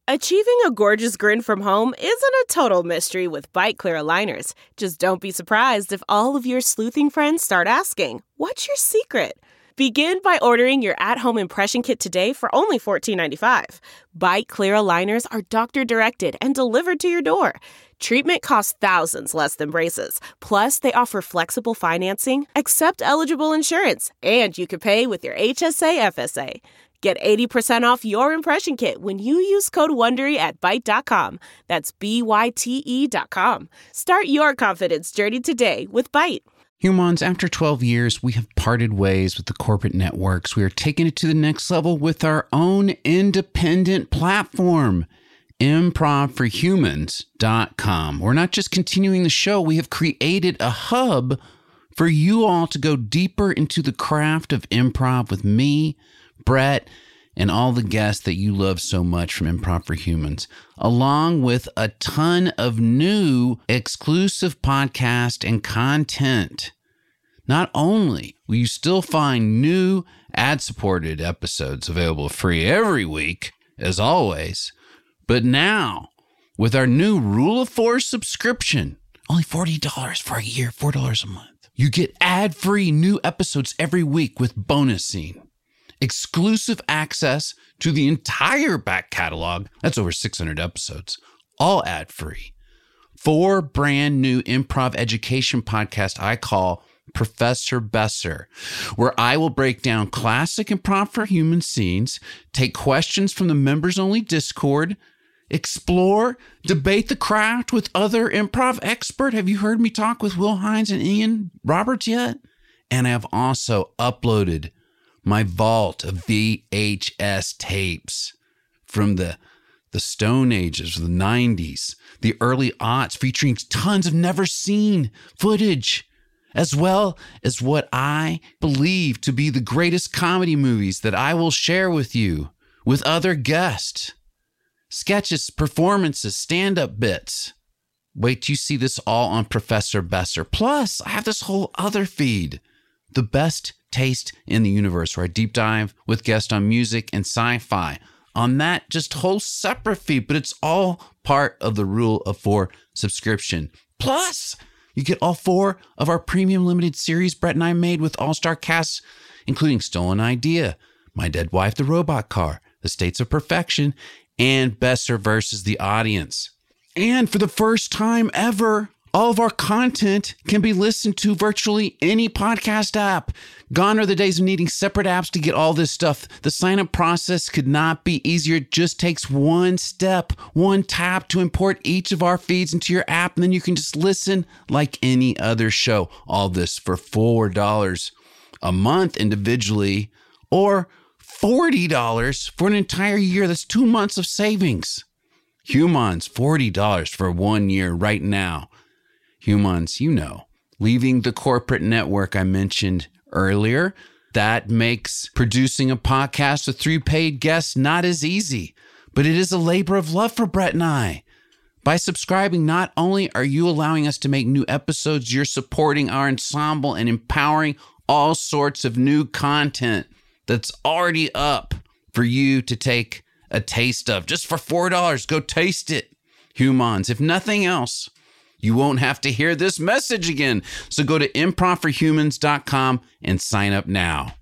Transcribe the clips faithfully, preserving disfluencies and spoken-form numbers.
Achieving a gorgeous grin from home isn't a total mystery with Byte Clear aligners. Just don't be surprised if all of your sleuthing friends start asking, "What's your secret?" Begin by ordering your at-home impression kit today for only fourteen ninety-five. Byte Clear aligners are doctor-directed and delivered to your door. Treatment costs thousands less than braces. Plus, they offer flexible financing, accept eligible insurance, and you can pay with your H S A F S A. Get eighty percent off your impression kit when you use code WONDERY at byte dot com. That's B Y T E dot com. Start your confidence journey today with Byte. Humans, after twelve years, we have parted ways with the corporate networks. We are taking it to the next level with our own independent platform, improv for humans dot com. We're not just continuing the show, we have created a hub for you all to go deeper into the craft of improv with me, Brett, and all the guests that you love so much from Improv for Humans, along with a ton of new exclusive podcast and content. Not only will you still find new ad-supported episodes available free every week, as always, but now, with our new Rule of Four subscription, only forty dollars for a year, four dollars a month, you get ad-free new episodes every week with bonus scene. Exclusive access to the entire back catalog. That's over six hundred episodes, all ad-free. Four brand new improv education podcasts I call Professor Besser, where I will break down classic improv for human scenes, take questions from the members-only Discord, explore, debate the craft with other improv experts. Have you heard me talk with Will Hines and Ian Roberts yet? And I have also uploaded my vault of V H S tapes from the, the Stone Ages, the nineties, the early aughts, featuring tons of never seen footage, as well as what I believe to be the greatest comedy movies that I will share with you with other guests. Sketches, performances, stand-up bits. Wait till you see this all on Professor Besser. Plus, I have this whole other feed, The Best Taste in the Universe, where I deep dive with guests on music and sci-fi. On that just whole separate feed, but it's all part of the Rule of Four subscription. Plus, you get all four of our premium limited series Brett and I made with all-star casts, including Stolen Idea, My Dead Wife, The Robot Car, The States of Perfection, and Besser versus the Audience. And for the first time ever, all of our content can be listened to virtually any podcast app. Gone are the days of needing separate apps to get all this stuff. The sign-up process could not be easier. It just takes one step, one tap to import each of our feeds into your app, and then you can just listen like any other show. All this for four dollars a month individually, or forty dollars for an entire year. That's two months of savings. Humans, forty dollars for one year right now. Humans, you know, leaving the corporate network I mentioned earlier, that makes producing a podcast with three paid guests not as easy, but it is a labor of love for Brett and I. By subscribing, not only are you allowing us to make new episodes, you're supporting our ensemble and empowering all sorts of new content that's already up for you to take a taste of. Just for four dollars, go taste it. Humans, if nothing else, you won't have to hear this message again. So go to improv for humans dot com and sign up now.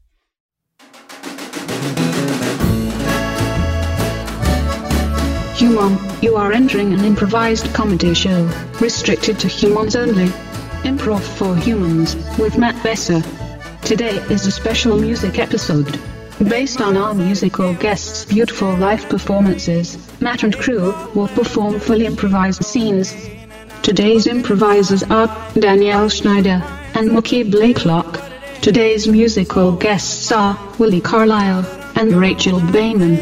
Human, you are entering an improvised comedy show, restricted to humans only. Improv for Humans, with Matt Besser. Today is a special music episode. Based on our musical guests' beautiful live performances, Matt and crew will perform fully improvised scenes. Today's improvisers are Danielle Schneider and Mookie Blakelock. Today's musical guests are Willie Carlisle and Rachel Bateman.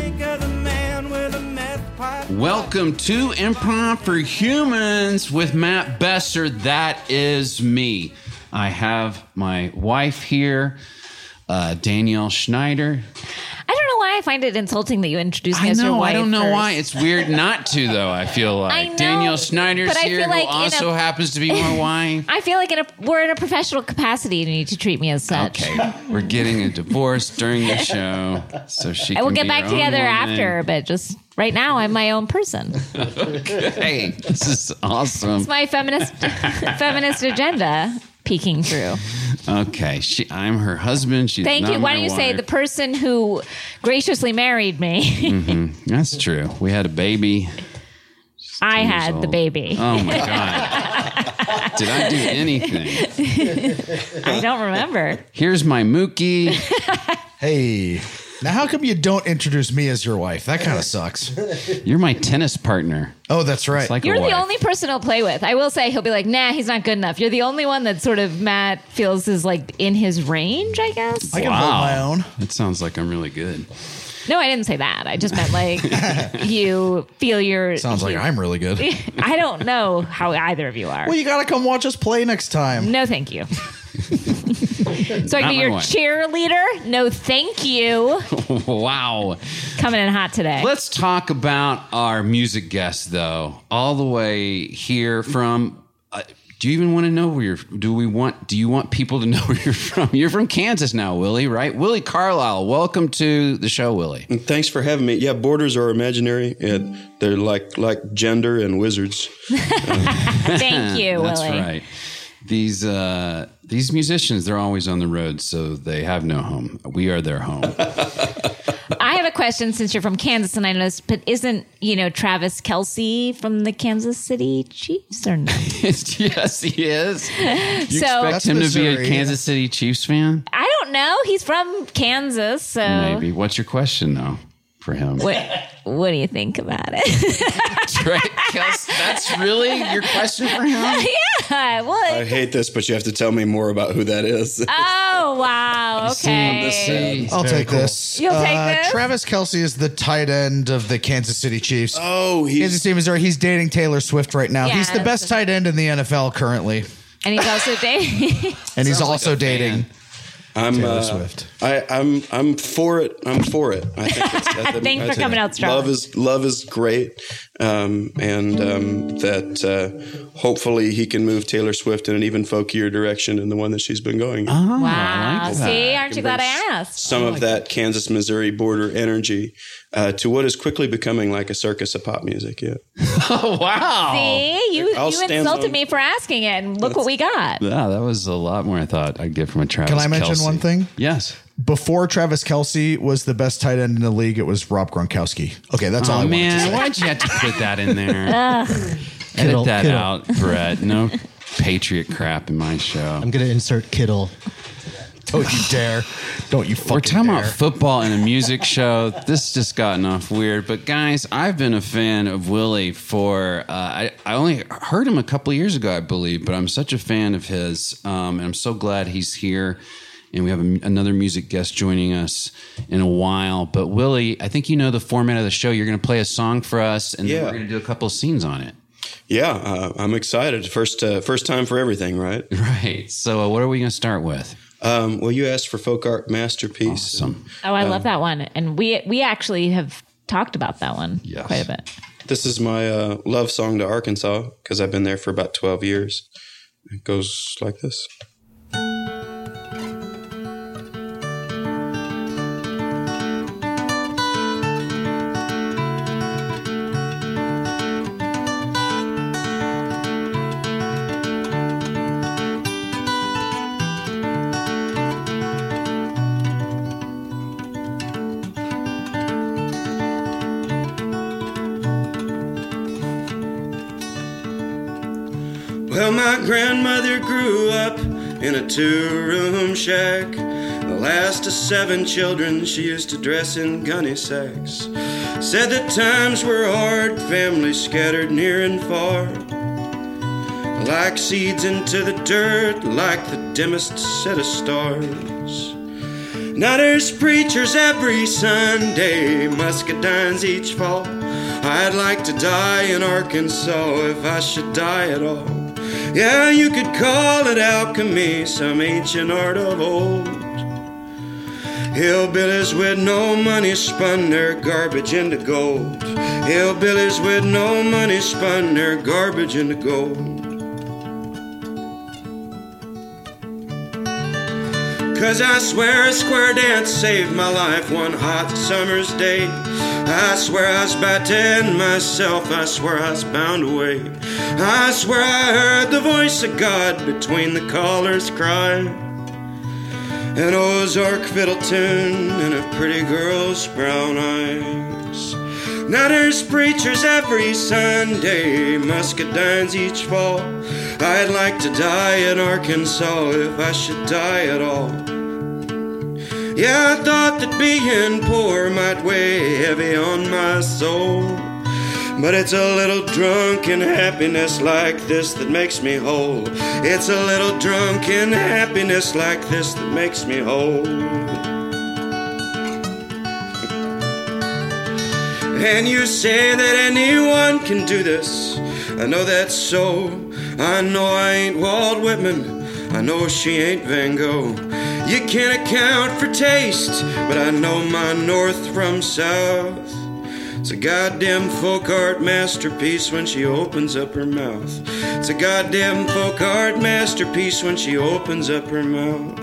Welcome to Improv for Humans with Matt Besser. That is me. I have my wife here, uh, Danielle Schneider. I don't know why I find it insulting that you introduce me I as your know. wife I don't know first. why. It's weird not to, though. I feel like I know, Danielle Snyder's but I here, feel like who in also a- happens to be my wife. I feel like in a, we're in a professional capacity and you need to treat me as such. Okay, we're getting a divorce during the show, so she. I will can get be back her own together woman. after, but just right now, I'm my own person. Hey, this is awesome. It's my feminist feminist agenda peeking through. Okay, she, I'm her husband. She's Thank not you. Why my don't you say wife. the person who graciously married me? Mm-hmm. That's true. We had a baby. I years had the old. baby. Oh my god! Did I do anything? I don't remember. Here's my Mookie. Hey. Now, how come you don't introduce me as your wife? That kind of sucks. You're my tennis partner. Oh, that's right. It's like You're a the wife. only person he'll play with. I will say he'll be like, nah, he's not good enough. You're the only one that sort of Matt feels is like in his range, I guess. I can hold my own. It sounds like I'm really good. No, I didn't say that. I just meant like you feel your. Sounds like I'm really good. I don't know how either of you are. Well, you got to come watch us play next time. No, thank you. So I Not can be my your wife. cheerleader? No, thank you. Wow. Coming in hot today. Let's talk about our music guest, though. All the way here from. Uh, do you even want to know where you're? Do we want? Do you want people to know where you're from? You're from Kansas now, Willie, right? Willie Carlisle. Welcome to the show, Willie. Thanks for having me. Yeah, borders are imaginary. And they're like like gender and wizards. Thank you, That's Willie. right. These uh, these musicians, they're always on the road, so they have no home. We are their home. I have a question since you're from Kansas, and I noticed, but isn't, you know, Travis Kelce from the Kansas City Chiefs or no? Yes, he is. You So- expect That's him to be a Missouri. Kansas City Chiefs fan? I don't know. He's from Kansas, so Maybe. What's your question, though, for him? what what do you think about it? Right, Kels, that's really your question for him? yeah, what? I hate this, but you have to tell me more about who that is. Oh, wow. Okay. See, I'll Very take cool. this. You'll take Uh, this? Travis Kelce is the tight end of the Kansas City Chiefs. Oh, Kansas he's City, Missouri. He's dating Taylor Swift right now. Yeah, he's the best that's- tight end in the N F L currently. And he's also dating. And he's Sounds like also a fan. dating I'm Taylor uh, Swift. I, I'm I'm for it. I'm for it. I think it's, I think- Thanks I for think coming out strong. Love is love is great, um, and um, that uh, hopefully he can move Taylor Swift in an even folkier direction than the one that she's been going. in. Oh, Wow. I like that. See, aren't you glad I asked? Some of that Kansas Missouri border energy uh, to what is quickly becoming like a circus of pop music. Yeah. Oh, wow. See, you, I'll you stand insulted on- me for asking it, and look what we got. Yeah, that was a lot more I thought I'd get from a Travis Can I mention Kelce. one thing? Yes. Before Travis Kelce was the best tight end in the league, it was Rob Gronkowski. Okay, that's all I Oh, wanted to man, say. why'd you have to put that in there? Edit Kittle, that Kittle. out, Brett. No Patriot crap in my show. I'm going to insert Kittle. Don't you dare. Don't you fucking We're talking dare. about football and a music show. This just gotten off weird. But guys, I've been a fan of Willie for, uh, I, I only heard him a couple of years ago, I believe, but I'm such a fan of his. Um, and I'm so glad he's here. And we have a, another music guest joining us in a while. But Willie, I think you know the format of the show. You're going to play a song for us, and then Yeah. we're going to do a couple of scenes on it. Yeah, uh, I'm excited. First, uh, first time for everything, right? Right. So uh, what are we going to start with? Um, well, you asked for folk art masterpiece. Awesome. Oh, I love that one. And we we actually have talked about that one Yes. quite a bit. This is my uh, love song to Arkansas because I've been there for about twelve years. It goes like this. Well, my grandmother grew up in a two-room shack. The last of seven children, she used to dress in gunny sacks. Said that times were hard, families scattered near and far. Like seeds into the dirt, like the dimmest set of stars. Now there's preachers every Sunday, muscadines each fall. I'd like to die in Arkansas if I should die at all. Yeah, you could call it alchemy, some ancient art of old. Hillbillies with no money spun their garbage into gold. Hillbillies with no money spun their garbage into gold. Cause I swear a square dance saved my life one hot summer's day. I swear I was about to end myself, I swear I was bound away. I swear I heard the voice of God between the caller's cry. An Ozark fiddle tune and a pretty girl's brown eyes. Now there's preachers every Sunday, muscadines each fall. I'd like to die in Arkansas if I should die at all. Yeah, I thought that being poor might weigh heavy on my soul, but it's a little drunken happiness like this that makes me whole. It's a little drunken happiness like this that makes me whole. And you say that anyone can do this. I know that's so. I know I ain't Walt Whitman. I know she ain't Van Gogh. You can't account for taste, but I know my north from south. It's a goddamn folk art masterpiece when she opens up her mouth. It's a goddamn folk art masterpiece when she opens up her mouth.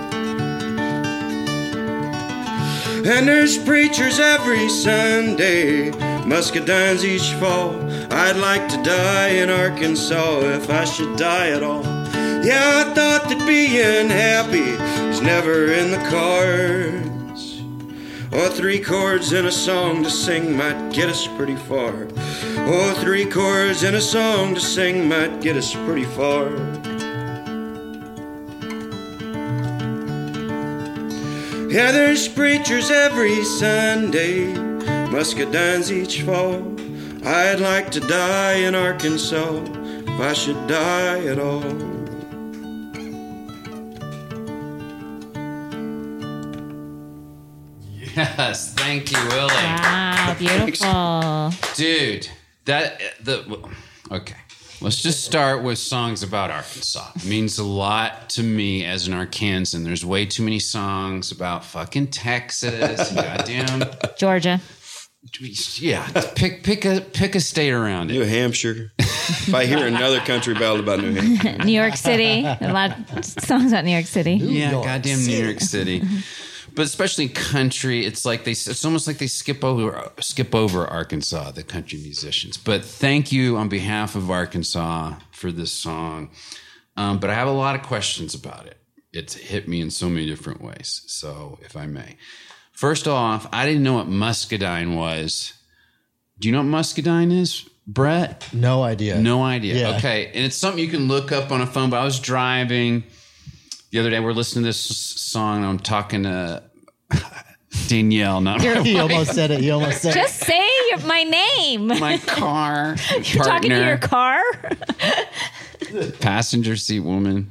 And there's preachers every Sunday, muscadines each fall. I'd like to die in Arkansas if I should die at all. Yeah, I thought that being happy was never in the cards, or three chords in a song to sing might get us pretty far. Or three chords in a song to sing might get us pretty far. Yeah, there's preachers every Sunday, muscadines each fall. I'd like to die in Arkansas if I should die at all. Yes, thank you, Willie. Wow, beautiful. Dude, that, the, okay. Let's just start with songs about Arkansas. It means a lot to me as an Arkansan. There's way too many songs about fucking Texas and goddamn Georgia. Yeah, pick pick a pick a state around it. New Hampshire. If I hear another country ballad about New Hampshire. New York City. A lot of songs about New York City. New yeah, York goddamn City. New York City. But especially country, it's like they it's almost like they skip over skip over Arkansas, the country musicians. But thank you on behalf of Arkansas for this song. Um, but I have a lot of questions about it. It's hit me in so many different ways. So if I may. First off, I didn't know what muscadine was. Do you know what muscadine is, Brett? No idea. No idea. Yeah. Okay. And it's something you can look up on a phone, but I was driving the other day. We're listening to this song, and I'm talking to Danielle, not my He wife. almost said it. He almost said Just say your, my name. My car You're talking to your car? passenger seat woman.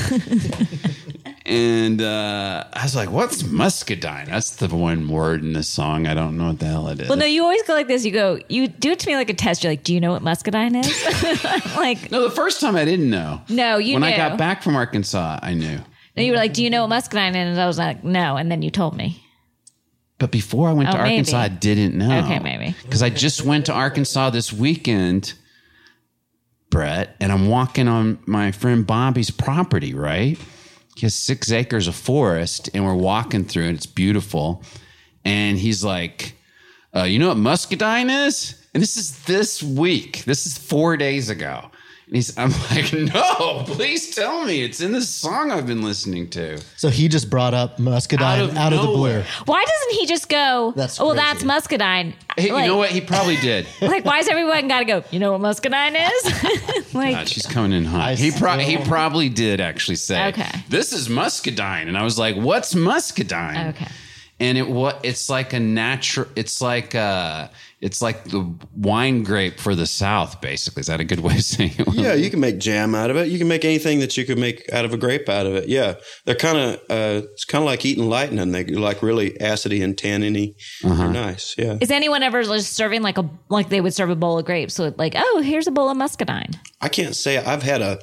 And uh, I was like, what's muscadine? That's the one word in this song. I don't know what the hell it is. Well, no, you always go like this. You go, you do it to me like a test. You're like, do you know what muscadine is? Like, No, the first time I didn't know. no, you when knew. I got back from Arkansas, I knew. No, you were like, do you know what muscadine is? And I was like, no. And then you told me. But before I went Oh, to Arkansas, maybe. I didn't know. Okay, maybe. Because I just went to Arkansas this weekend, Brett, and I'm walking on my friend Bobby's property, right? He has six acres of forest, and we're walking through it. It's beautiful. And he's like, uh, you know what muscadine is? And this is this week. This is four days ago. And he's, I'm like, no, please tell me. It's in this song I've been listening to. So he just brought up muscadine out Out of, of the blue. nowhere. Why doesn't he just go, That's oh, well, crazy. that's muscadine? Hey, Like- you know what? He probably did. Like, why is everyone got to go, you know what muscadine is? Like, God, she's coming in hot. I He pro- he still- probably did actually say, Okay. this is muscadine. And I was like, what's muscadine? Okay. And it what it's like a natural, it's like uh it's like the wine grape for the South, basically. Is that a good way of saying it? Yeah, you can make jam out of it. You can make anything that you could make out of a grape out of it. Yeah, they're kind of uh, it's kind of like eating lightning. They're like really acidy and tanniny. They're nice. Yeah. is anyone ever just serving like a, like they would serve a bowl of grapes? So like, oh, here's a bowl of muscadine. I can't say I've had a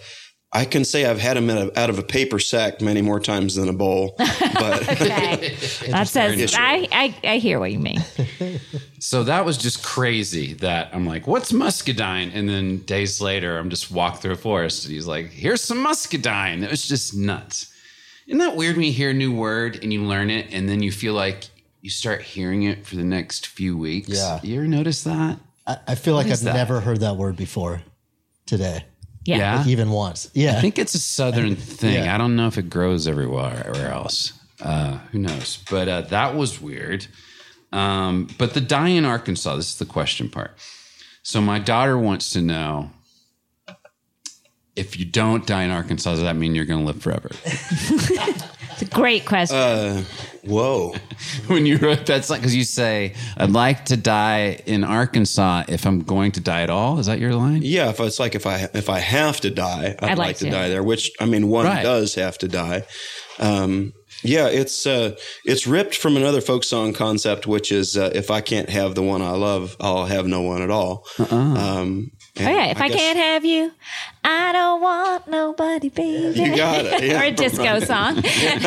I can say I've had them out of a paper sack many more times than a bowl. But Okay. That says, I, I, I hear what you mean. So that was just crazy that I'm like, what's muscadine? And then days later, I'm just walking through a forest and he's like, here's some muscadine. It was just nuts. Isn't that weird when you hear a new word and you learn it and then you feel like you start hearing it for the next few weeks? Yeah. You ever notice that? I, I feel like What I've is that? never heard that word before today. Yeah. Yeah. Like even once. Yeah. I think it's a southern thing. Yeah. I don't know if it grows everywhere or else. Uh, who knows? But uh, that was weird. Um, but the die in Arkansas, this is the question part. So my daughter wants to know, if you don't die in Arkansas, does that mean you're going to live forever? It's a great question. uh, whoa. When you wrote that, because you say, I'd like to die in Arkansas if I'm going to die at all. Is that your line? Yeah, if it's like if I if I have to die, I'd, I'd like, like to to. die there. Which I mean, one Right. does have to die. Um, yeah, it's uh, it's ripped from another folk song concept, which is uh, if I can't have the one I love, I'll have no one at all. Uh-uh. Um, oh, yeah. If I, guess- can't have you, I don't want nobody, baby. You got it. Yeah, or a disco right. song.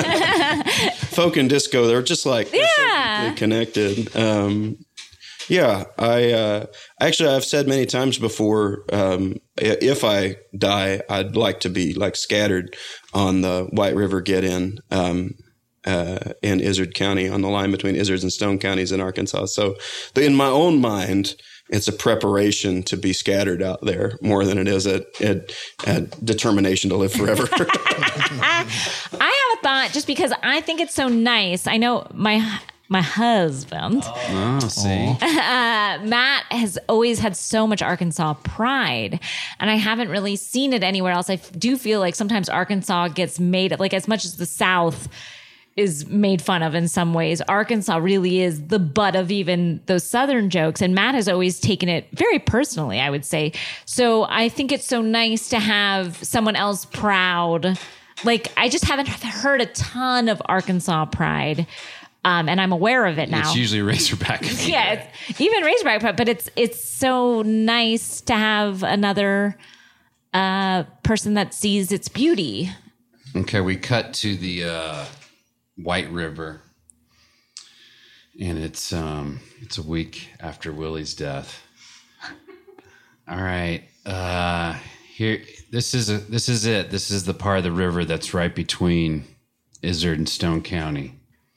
folk and disco, they're just like they're so Yeah. deeply connected. Um, yeah, I uh, actually I've said many times before, um, i- if I die, I'd like to be like scattered on the White River Get In um, uh, in Izard County, on the line between Izard and Stone counties in Arkansas. So, the, in my own mind, it's a preparation to be scattered out there more than it is a, a, a determination to live forever. I have a thought just because I think it's so nice. I know my my husband, Oh, see. uh, Matt, has always had so much Arkansas pride, and I haven't really seen it anywhere else. I f- do feel like sometimes Arkansas gets made, like as much as the South is made fun of in some ways, Arkansas really is the butt of even those Southern jokes. And Matt has always taken it very personally, I would say. So I think it's so nice to have someone else proud. Like, I just haven't heard a ton of Arkansas pride. Um, and I'm aware of it now. It's usually Razorback. yeah, it's, even Razorback, pride, but it's it's so nice to have another uh, person that sees its beauty. Okay, we cut to the uh, White River, and it's um, it's a week after Willie's death. All right, uh, here. This is a, this is it. This is the part of the river that's right between Izard and Stone County.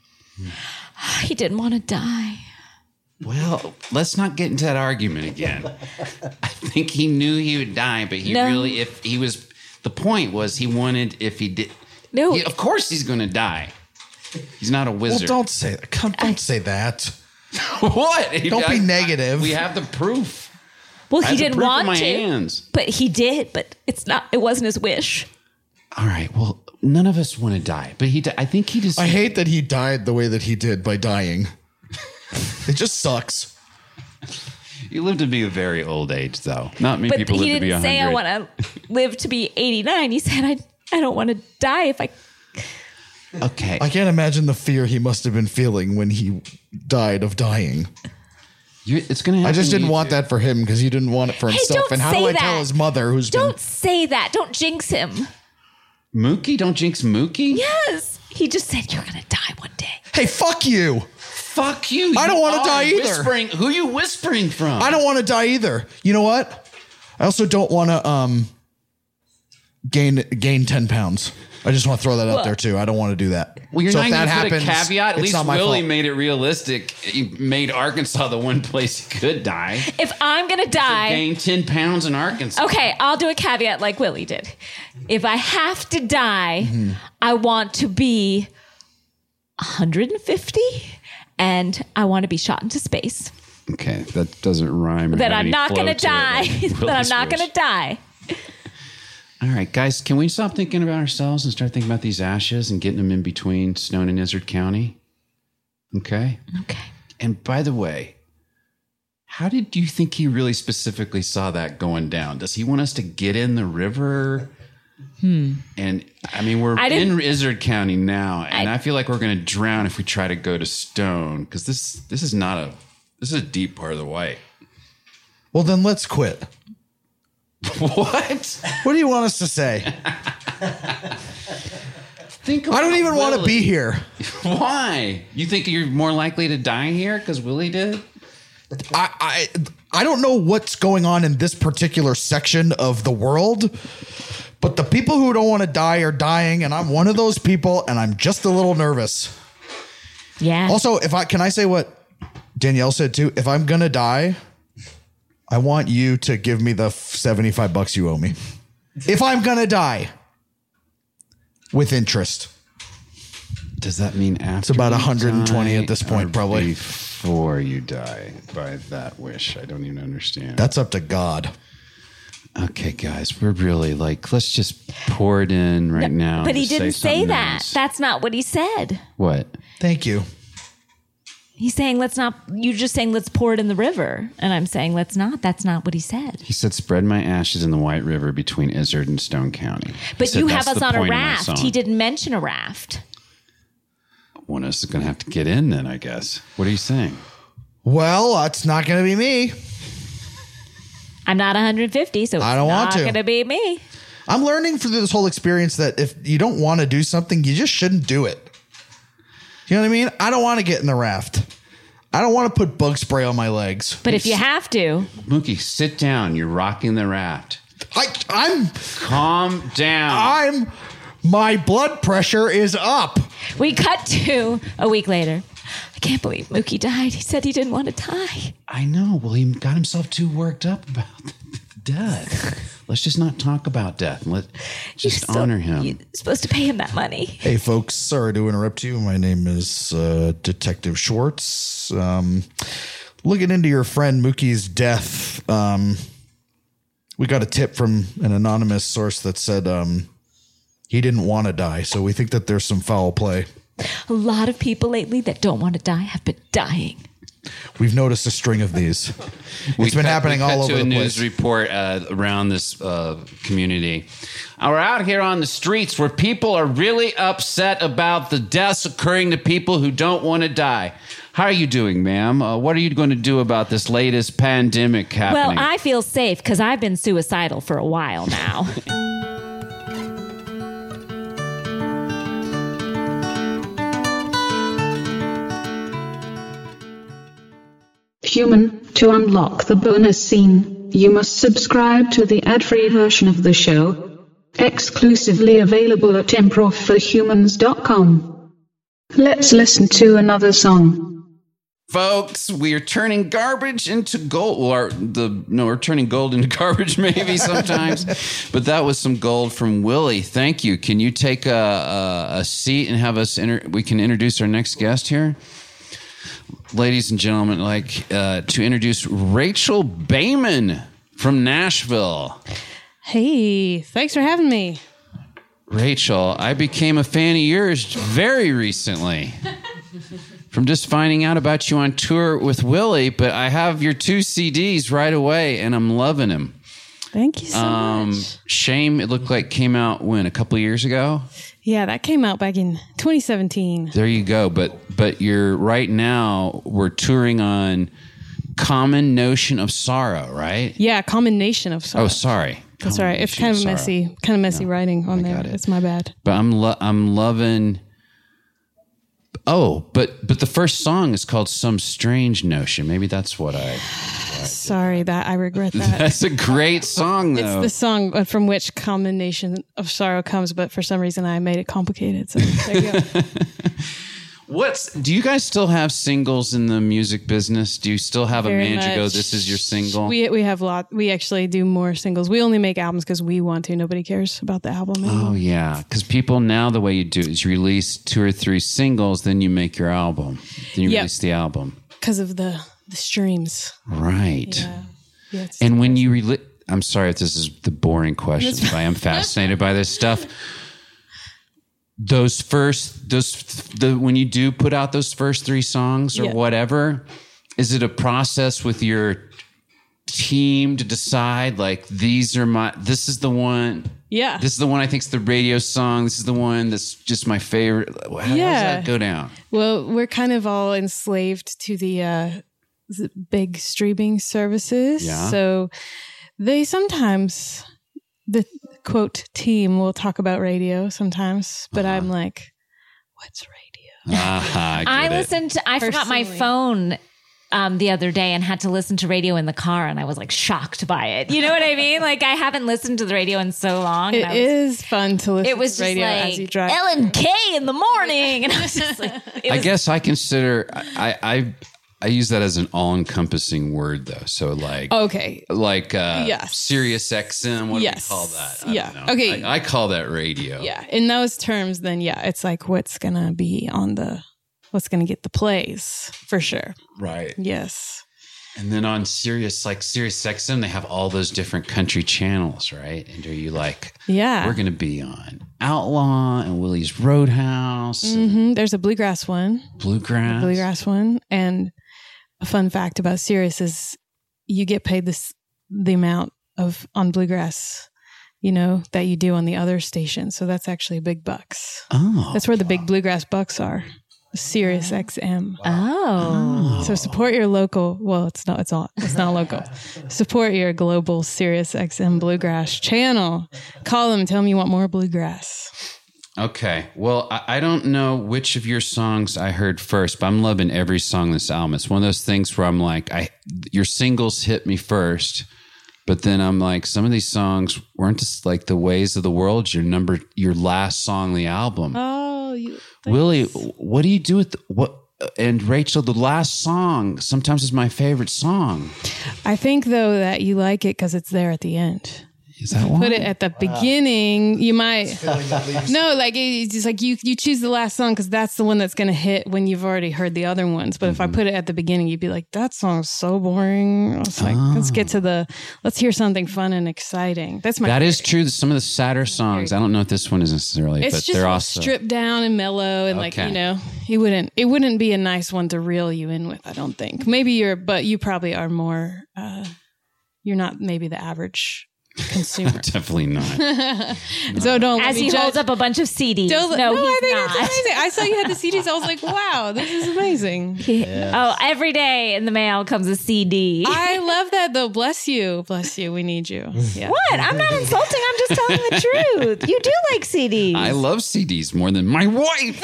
He didn't want to die. Well, let's not get into that argument again. I think he knew he would die, but he No. really, if he was, the point was he wanted, if he did, No. he- of course he's going to die. He's not a Well, wizard. don't say that. Come- Don't say that. What? Don't be negative. We have the proof. Well, I he have the didn't proof in want my to, hands. but he did. But it's not. It wasn't his wish. All right. Well, none of us want to die, but he. di- I think he just. I hate that he died the way that he did by dying. It just sucks. He lived to be a very old age, though. Not many But people he live to be didn't a say I hundred. want to live to be eighty-nine. He said I. I don't want to die if I. Okay. I can't imagine the fear he must have been feeling when he died of dying. You, it's gonna. I Happen just to didn't you want too. that for him because he didn't want it for Hey, himself. don't And how say do I that. tell his mother who's Don't been say that. Don't jinx him. Mookie. Don't jinx Mookie. Yes. He just said you're gonna die one day. Hey, fuck you. Fuck you. I don't You wanna are die either. Whispering. Who you whispering from? I don't want to die either. You know what? I also don't want to um gain gain ten pounds. I just want to throw that out Well- there too. I don't want to do that. Well, you're so not if that going to put a happens, caveat. At it's least not my Willie fault. made it realistic. He made Arkansas the one place he could die. If I'm gonna die, Gain ten pounds in Arkansas. okay, I'll do a caveat like Willie did. If I have to die, I want to be one hundred fifty, and I want to be shot into space. Okay, that doesn't rhyme. or That have I'm any not flow gonna to it die. like that I'm Willie's not wish. gonna die. All right, guys, can we stop thinking about ourselves and start thinking about these ashes and getting them in between Stone and Izard County? Okay. Okay. And by the way, how did you think he really specifically saw that going down? Does he want us to get in the river? Hmm. And I mean, we're I in didn't- Izard County now, and I, I- feel like we're going to drown if we try to go to Stone because this this is not a this is a deep part of the White. Well, then let's quit. What? What do you want us to say? Think I don't about even want to Willie. be here. Why? You think you're more likely to die here because Willie did? I, I I don't know what's going on in this particular section of the world, but the people who don't want to die are dying, and I'm one of those people, and I'm just a little nervous. Yeah. Also, if I can I say what Danielle said too? If I'm gonna die, I want you to give me the seventy-five bucks you owe me. If I'm gonna die, with interest. Does that mean after? It's about you one hundred twenty die at this point, or probably. before you die by that wish? I don't even understand. That's up to God. Okay, guys, we're really like, let's just pour it in right now. But he and just didn't say something that. else. That's not what he said. What? Thank you. He's saying, let's not, you're just saying, let's pour it in the river. And I'm saying, let's not. That's not what he said. He said, spread my ashes in the White River between Izzard and Stone County. He But said, you have "That's us the on a point of my raft. song." He didn't mention a raft. One of us is going to have to get in then, I guess. What are you saying? Well, that's not going to be me. I'm not one hundred fifty, so it's I don't want not to. going to be me. I'm learning through this whole experience that if you don't want to do something, you just shouldn't do it. You know what I mean? I don't want to get in the raft. I don't want to put bug spray on my legs. But if you have to, Mookie, sit down. You're rocking the raft. I, I'm, Calm down. I'm, my blood pressure is up. we cut to a week later. I can't believe Mookie died. He said he didn't want to die. I know. Well, he got himself too worked up about death. Let's just not talk about death. Let just You're still- honor him. You're supposed to pay him that money. Hey, folks. Sorry to interrupt you. My name is uh, Detective Schwartz. Um, looking into your friend Mookie's death, um, we got a tip from an anonymous source that said um, he didn't want to die. So we think that there's some foul play. A lot of people lately that don't want to die have been dying. We've noticed a string of these. We It's been cut- happening we cut all to over a the news place. report uh, around this uh, community. Uh, We're out here on the streets where people are really upset about the deaths occurring to people who don't want to die. How are you doing, ma'am? Uh, what are you going to do about this latest pandemic happening? Well, I feel safe because I've been suicidal for a while now. Human, to unlock the bonus scene, you must subscribe to the ad-free version of the show, exclusively available at improv for humans dot com. Let's listen to another song. Folks, we are turning garbage into gold. Or the no, we're turning gold into garbage maybe sometimes. But that was some gold from Willie. Thank you. Can you take a, a, a seat and have us? Inter- we can introduce our next guest here, ladies and gentlemen. Like uh, to introduce Rachel Bayman from Nashville. Hey, thanks for having me. Rachel, I became a fan of yours very recently. From just finding out about you on tour with Willie, but I have your two C Ds right away, and I'm loving them. Thank you so Um, much. Shame, it looked like came out when a couple of years ago. Yeah, that came out back in twenty seventeen. There you go. But but you're right now. We're touring on Common Notion of Sorrow, right? Yeah, Combination of sorrow. Oh, sorry. That's all right. It's kind of Combination messy, kind of messy writing on there. got it. It's my bad. But I'm lo- I'm loving. Oh, but but the first song is called Some Strange Notion. Maybe that's what I. Sorry that I regret that. That's a great song, It's though. the song uh, from which Combination of Sorrow comes, but for some reason I made it complicated. So there you go. What's do you guys still have singles in the music business? Do you still have Very a manager go, much. this is your single? We we have a lot. We actually do more singles. We only make albums because we want to. Nobody cares about the album anymore. Oh yeah, because people now the way you do it is you release two or three singles, then you make your album, then you Yep. release the album, Because of the the streams. right? Yeah. Yeah, it's- And when you release, I'm sorry if this is the boring questions, but I am fascinated by this stuff. Those first, those the when you do put out those first three songs or Yeah. whatever, is it a process with your team to decide like these are my this is the one yeah. this is the one I think is the radio song, this is the one that's just my favorite. How, how does Yeah. that go down? Well, we're kind of all enslaved to the, uh, the big streaming services. Yeah. So They sometimes, the quote team will talk about radio sometimes, but Uh-huh. I'm like, what's radio? Ah, I, I get it. listened to, I forgot my Personally. phone um, the other day and had to listen to radio in the car, and I was like shocked by it. You know what I mean? Like, I haven't listened to the radio in so long. and It I was, is fun to listen It was to just radio as you like drive. Ellen K in the morning. And I was just like, it I was, guess I consider I I I use that as an all-encompassing word though. So like Okay. like uh Yes. Sirius X M, what Yes. do we call that? I Yeah. don't know. Okay. I, I call that radio. Yeah. In those terms, then yeah, it's like what's going to be on the, what's going to get the plays for sure. Right. Yes. And then on Sirius, like Sirius X M, they have all those different country channels, right? And are you like, Yeah. we're going to be on Outlaw and Willie's Roadhouse, and hmm There's a bluegrass one. Bluegrass. Bluegrass one. And a fun fact about Sirius is you get paid this the amount of on bluegrass, you know, that you do on the other stations. So that's actually big bucks. Oh, That's where the big bluegrass bucks are. Sirius X M. oh. So support your local. Well, it's not. It's not. It's not local. Support your global Sirius X M bluegrass channel. Call them. Tell them you want more bluegrass. okay. Well, I, I don't know which of your songs I heard first, but I'm loving every song on this album. It's one of those things where I'm like, I your singles hit me first, but then I'm like, some of these songs weren't just like The Ways of the World. Your number, your last song on the album. Oh, you. Willie, what do you do with the, what? And Rachel, the last song sometimes is my favorite song. I think though that you like it because it's there at the end. Is that why? Put it at the beginning, you might. No, like it's just like you you choose the last song because that's the one that's going to hit when you've already heard the other ones. But if I put it at the beginning, you'd be like, "That song's so boring." I was like, "Let's get to the, let's hear something fun and exciting." That's my. That is true. Some of the sadder songs. I don't know if this one is necessarily, It's but just they're all also stripped down and mellow, and like Okay. you know, it wouldn't it wouldn't be a nice one to reel you in with. I don't think. Maybe you're, but you probably are more. Uh, you're not maybe the average consumer. definitely not. So don't let As me he judge- holds up a bunch of C Ds. Don't, no, no, he's I think not. that's amazing. I saw you had the C Ds. I was like, wow, this is amazing. Oh, every day in the mail comes a C D. I love that though. Bless you. Bless you. We need you. Yeah. What? I'm not insulting. I'm just telling the truth. You do like C Ds. I love C Ds more than my wife.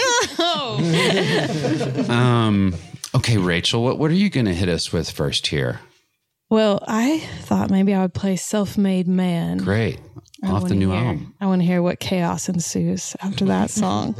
Oh. um. Okay, Rachel, what what are you going to hit us with first here? Well, I thought maybe I would play Self-Made Man. Great, I off the wanna new hear- album. I want to hear what chaos ensues after that song.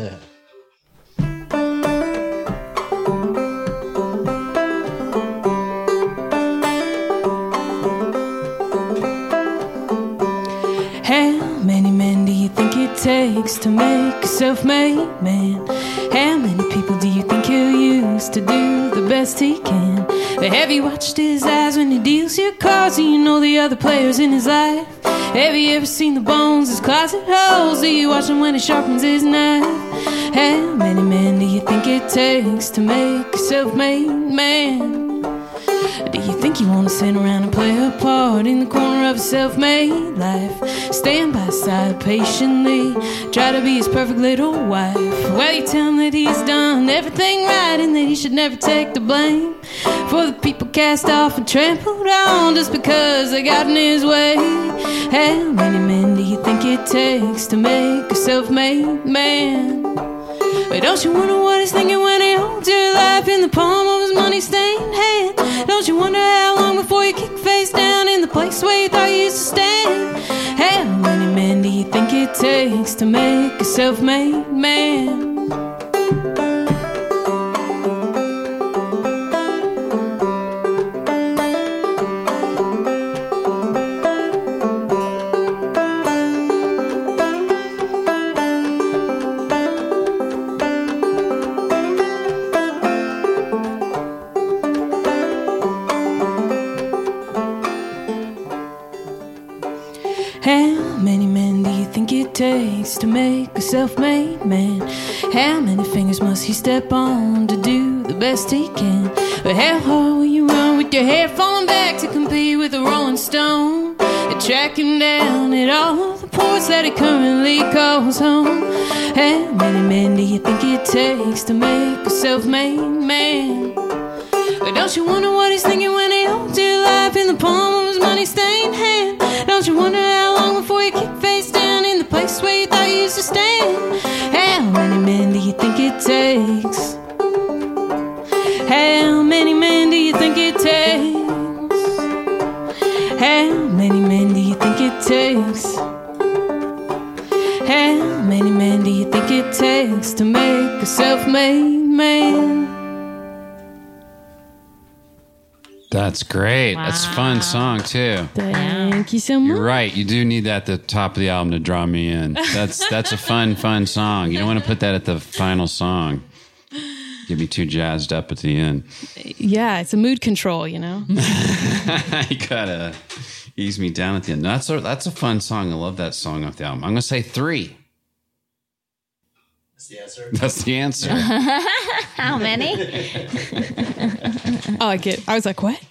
How many men do you think it takes to make a self-made man? How many people do you think he'll use to do the best he can? But have you watched his eyes when he deals your cards? Do you know the other players in his life? Have you ever seen the bones his closet holds? Do you watch him when he sharpens his knife? How many men do you think it takes to make a self-made man? Do you think you want to sit around and play a part in the corner of a self-made life? Stand by his side patiently, try to be his perfect little wife. Well, you tell him that he's done everything right and that he should never take the blame for the people cast off and trampled on just because they got in his way. How many men do you think it takes to make a self-made man? But don't you wonder what he's thinking when he holds your life in the palm of his money-stained hand? Don't you wonder how long before you kick face down in the place where you thought you used to stand? How many men do you think it takes to make a self-made man? How many men do you think it takes to make a self-made man? How many fingers must he step on to do the best he can? But how hard will you run with your hair falling back to compete with a Rolling Stone? And track him down at all the ports that he currently calls home. How many men do you think it takes to make a self-made man? But don't you wonder what he's thinking when he holds your life in the palm of his money-stained hand? Don't you wonder how long before you kick face down in the place where you thought you used to stand? How many men do you think it takes? How many men do you think it takes? How many men do you think it takes? How many men do you think it takes to make a self-made man? That's great. Wow. That's a fun song too. Thank you so much. You're right. You do need that at the top of the album to draw me in. That's that's a fun, fun song. You don't want to put that at the final song. Get me too jazzed up at the end. Yeah, it's a mood control, you know? You gotta ease me down at the end. That's a, that's a fun song. I love that song off the album. I'm going to say three. That's the answer. That's the answer. How many? Oh, I get. I was like, what?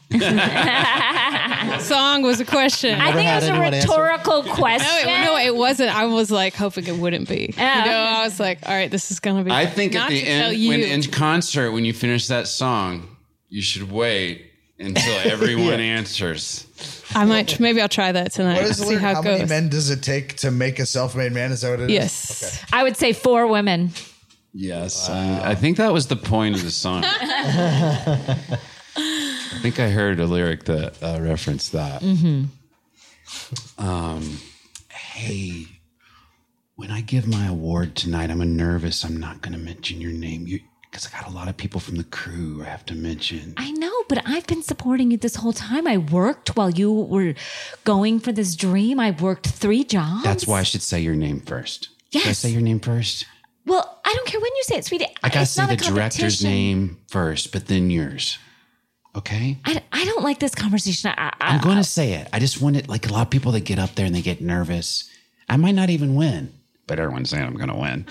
Song was a question. I think it had was a anyone answer. rhetorical question. No, it, no, it wasn't. I was like hoping it wouldn't be. Oh. You know, I was like, all right, this is gonna be. I think not at the to tell end, you. when in concert, when you finish that song, you should wait until everyone answers. I might. Maybe I'll try that tonight. What is the See lyric? how How it many goes. men does it take to make a self-made man? Is that what it is? Yes. I would say four women. Yes, I, I think that was the point of the song. I think I heard a lyric that uh, referenced that. Mm-hmm. Um, hey, when I give my award tonight, I'm nervous. I'm not going to mention your name because I got a lot of people from the crew I have to mention. I know, but I've been supporting you this whole time. I worked while you were going for this dream. I worked three jobs. That's why I should say your name first. Should I Yes. say your name first? Well, I don't care when you say it, sweetie. I got to It's say not a the director's competition. name first, but then yours. Okay? I, I don't like this conversation. I, I, I'm going to say it. I just want it, like a lot of people that get up there and they get nervous. I might not even win, but everyone's saying I'm going to win.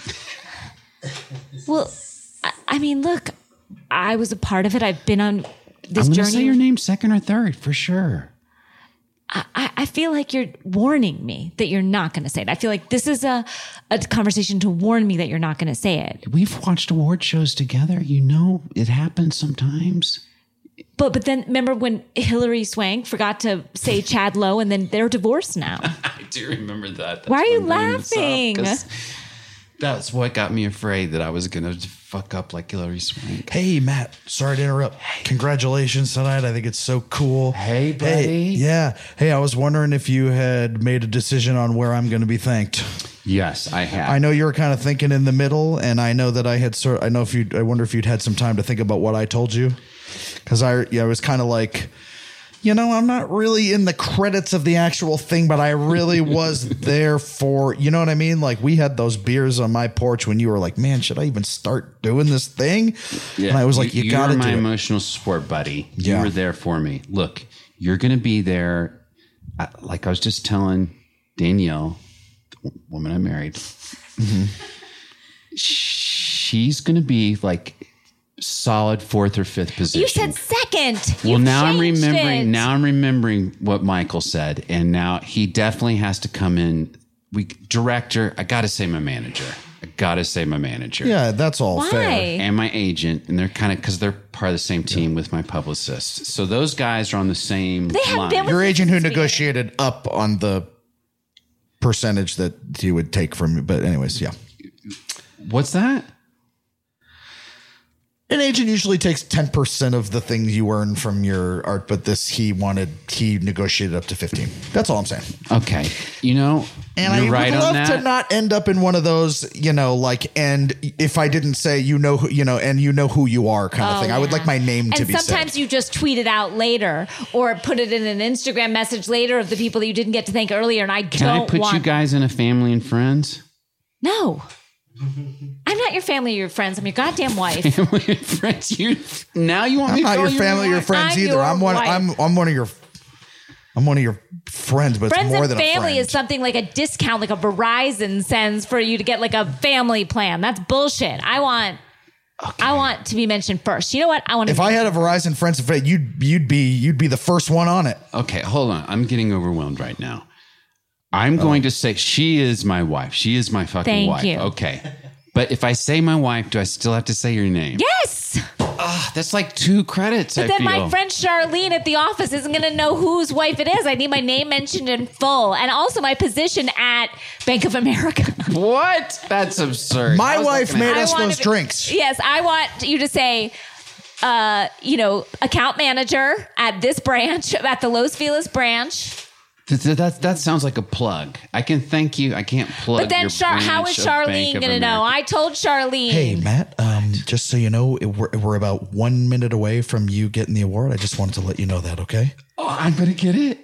Well, I, I mean, look, I was a part of it. I've been on this I'm going to journey. say your name second or third for sure. I, I feel like you're warning me that you're not going to say it. I feel like this is a, a conversation to warn me that you're not going to say it. We've watched award shows together. You know, it happens sometimes. But but then remember when Hillary Swank forgot to say Chad Lowe and then they're divorced now. I do remember that. That's Why are why you I'm bringing this up, laughing? 'cause That's what got me afraid that I was going to fuck up like Hillary Swank. Hey, Matt. Sorry to interrupt. Congratulations tonight. I think it's so cool. Hey, buddy. yeah. Hey, I was wondering if you had made a decision on where I'm going to be thanked. Yes, I have. I know you were kind of thinking in the middle, and I know that I had sort. I know if you. I wonder if you'd had some time to think about what I told you, because I. Yeah, I was kind of like, you know, I'm not really in the credits of the actual thing, but I really was there for. You know what I mean? Like we had those beers on my porch when you were like, "Man, should I even start doing this thing?" Yeah, And I was like, "You, you got to were do my it." emotional support buddy. Yeah. You were there for me. Look, you're going to be there. Uh, like I was just telling Danielle, the woman I married, Mm-hmm. she's going to be like solid fourth or fifth position. You said second. Well, You've now I'm changed remembering. it. Now I'm remembering what Michael said, and now he definitely has to come in. We director. I got to say my manager. I got to say my manager. Yeah, that's all Why? fair. And my agent, and they're kind of because they're part of the same team with my publicist. So those guys are on the same They have line. been with Your agent who Sweet. negotiated up on the percentage that he would take from you. But anyways, yeah. What's that? An agent usually takes ten percent of the things you earn from your art, but this he wanted, he negotiated up to fifteen. That's all I'm saying. Okay, you know, And you're I right would on love that. to not end up in one of those, you know, like, and if I didn't say, you know, who, you know, and you know who you are kind of Oh, thing. I would yeah. like my name to and be sometimes said. you just tweet it out later or put it in an Instagram message later of the people that you didn't get to thank earlier. And I Can don't I put want you guys in a family and friends? No. I'm not your family or your friends. I'm your goddamn wife. Family and friends. You now you want I'm me to not call your you family or my your wife? friends I'm either. your I'm one. wife. I'm I'm one of your. I'm one of your friends, but it's Friends more and than a family friend. is something like a discount, like a Verizon sends for you to get like a family plan. That's bullshit. I want, I want to be mentioned first. You know what? I want to. If I had a Verizon friends, and family, you'd you'd be you'd be the first one on it. Okay, hold on. I'm getting overwhelmed right now. I'm going to say she is my wife. She is my fucking Thank wife. you. Okay. But if I say my wife, do I still have to say your name? Yes. Ah, that's like two credits. But I then feel. my friend Charlene at the office isn't going to know whose wife it is. I need my name mentioned in full, and also my position at Bank of America. What? That's absurd. My How's that wife gonna made happen? us I wanna those be- drinks. Yes, I want you to say, uh, you know, account manager at this branch, at the Los Feliz branch. That, that, that sounds like a plug. I can thank you. I can't plug. But then, your Char- how branch is of Bank Charlene of going to know? America. I told Charlene. Hey, Matt, um, just so you know, it- we're, we're about one minute away from you getting the award. I just wanted to let you know that, okay? Oh, I'm going to get it.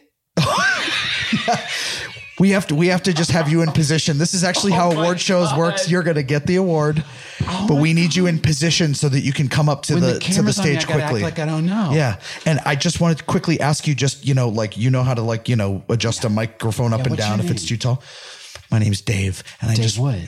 We have to we have to just have you in position. This is actually how award shows works. You're going to get the award, but we need you in position so that you can come up to When the, the to the camera's on me, stage I gotta act quickly. like I don't know. Yeah. And I just wanted to quickly ask you just, you know, like, you know how to like, you know, adjust a microphone up Yeah, and what's down your if it's name? too tall. My name's Dave. And I Dave just what?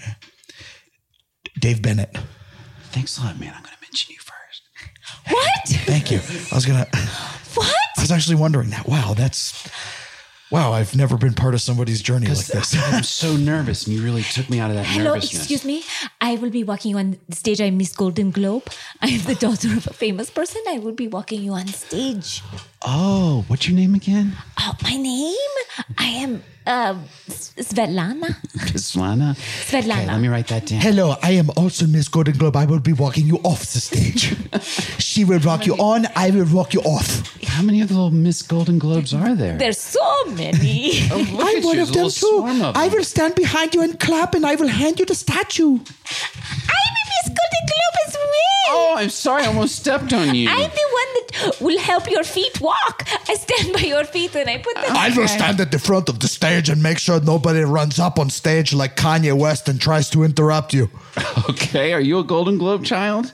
Dave Bennett. Thanks a lot, man. I'm going to mention you first. What? Thank you. I was going to What? I was actually wondering that. Wow, that's wow, I've never been part of somebody's journey like this. I'm so nervous, and you really took me out of that Hello, nervousness. excuse me. I will be walking you on stage. I'm Miss Golden Globe. I am the daughter of a famous person. I will be walking you on stage. Oh, what's your name again? Oh, my name? I am uh, S- Svetlana. Svetlana. Svetlana. Okay, let me write that down. Hello, I am also Miss Golden Globe. I will be walking you off the stage. She will rock you on, I will rock you off. How many of the little Miss Golden Globes are there? There's so many. Oh, look I'm at one you, of there's a them little too. swarm of I them. will stand behind you and clap and I will hand you the statue. I'm a Miss Golden Globe as well. Oh, I'm sorry. I almost stepped on you. I'm the one that will help your feet walk. I stand by your feet and I put the. I will stand at the front of the stage and make sure nobody runs up on stage like Kanye West and tries to interrupt you. Okay, are you a Golden Globe child?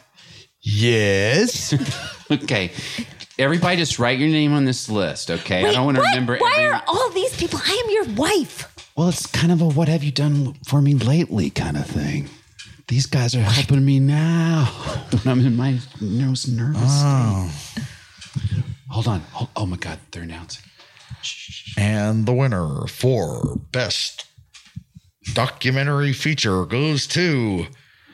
Yes. Okay. Everybody just write your name on this list, okay? I Wait, don't want to what? remember Why every... are all these people? I am your wife. Well, it's kind of a what have you done for me lately kind of thing. These guys are helping me now when I'm in my most nervous Oh. state. Hold on. Hold, oh, my God. They're announcing. And the winner for Best Documentary Feature goes to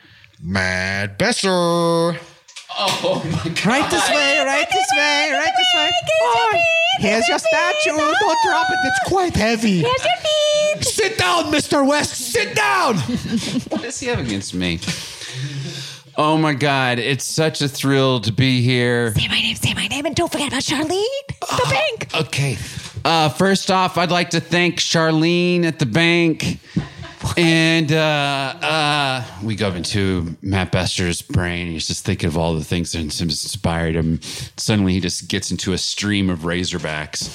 Matt Besser. Oh, my God. Right this way, right this way, right this way. Oh, here's your statue. Don't drop it. It's quite heavy. Here's your feet. Sit down, Mister West. Sit down. What does he have against me? Oh, my God. It's such a thrill to be here. Say my name, say my name, and don't forget about Charlene, the bank. Okay. Uh, first off, I'd like to thank Charlene at the bank. And uh, uh, we go into Matt Besser's brain. He's just thinking of all the things that inspired him. Suddenly, he just gets into a stream of Razorbacks.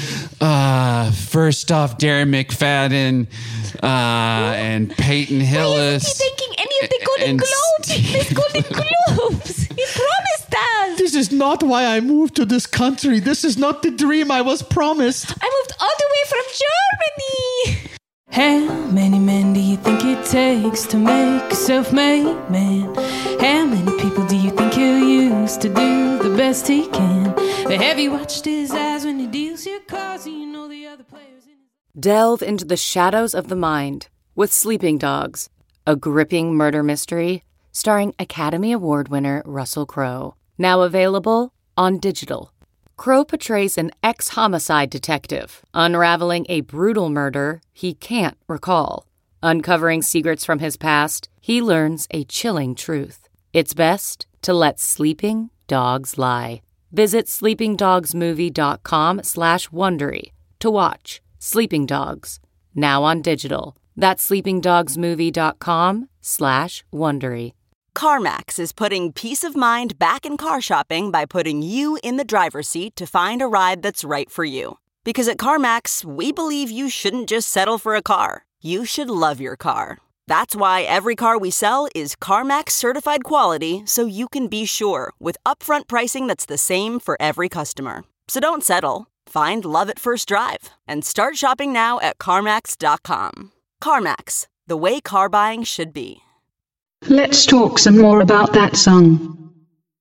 Uh, first off, Darren McFadden uh, and Peyton Hillis. Why isn't he thanking any of the Golden and Globes? Miss Golden Globes. He promised us. This is not why I moved to this country. This is not the dream I was promised. I moved all the way from Germany. How many men do you think it takes to make a self-made man? How many people do you think he'll use to do the best he can? But have you watched his eyes when he deals your cards? And you know the other players in his... Delve into the shadows of the mind with Sleeping Dogs, a gripping murder mystery starring Academy Award winner Russell Crowe. Now available on digital. Crowe portrays an ex-homicide detective unraveling a brutal murder he can't recall. Uncovering secrets from his past, he learns a chilling truth. It's best to let sleeping dogs lie. Visit sleepingdogsmovie.com slash Wondery to watch Sleeping Dogs, now on digital. That's sleepingdogsmovie.com slash Wondery. CarMax is putting peace of mind back in car shopping by putting you in the driver's seat to find a ride that's right for you. Because at CarMax, we believe you shouldn't just settle for a car. You should love your car. That's why every car we sell is CarMax certified quality, so you can be sure with upfront pricing that's the same for every customer. So don't settle. Find love at first drive and start shopping now at CarMax dot com. CarMax, the way car buying should be. Let's talk some more about that song.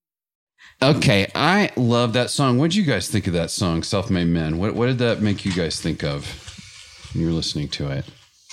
Okay, I love that song. What did you guys think of that song, Self-Made Men? What, what did that make you guys think of when you were listening to it?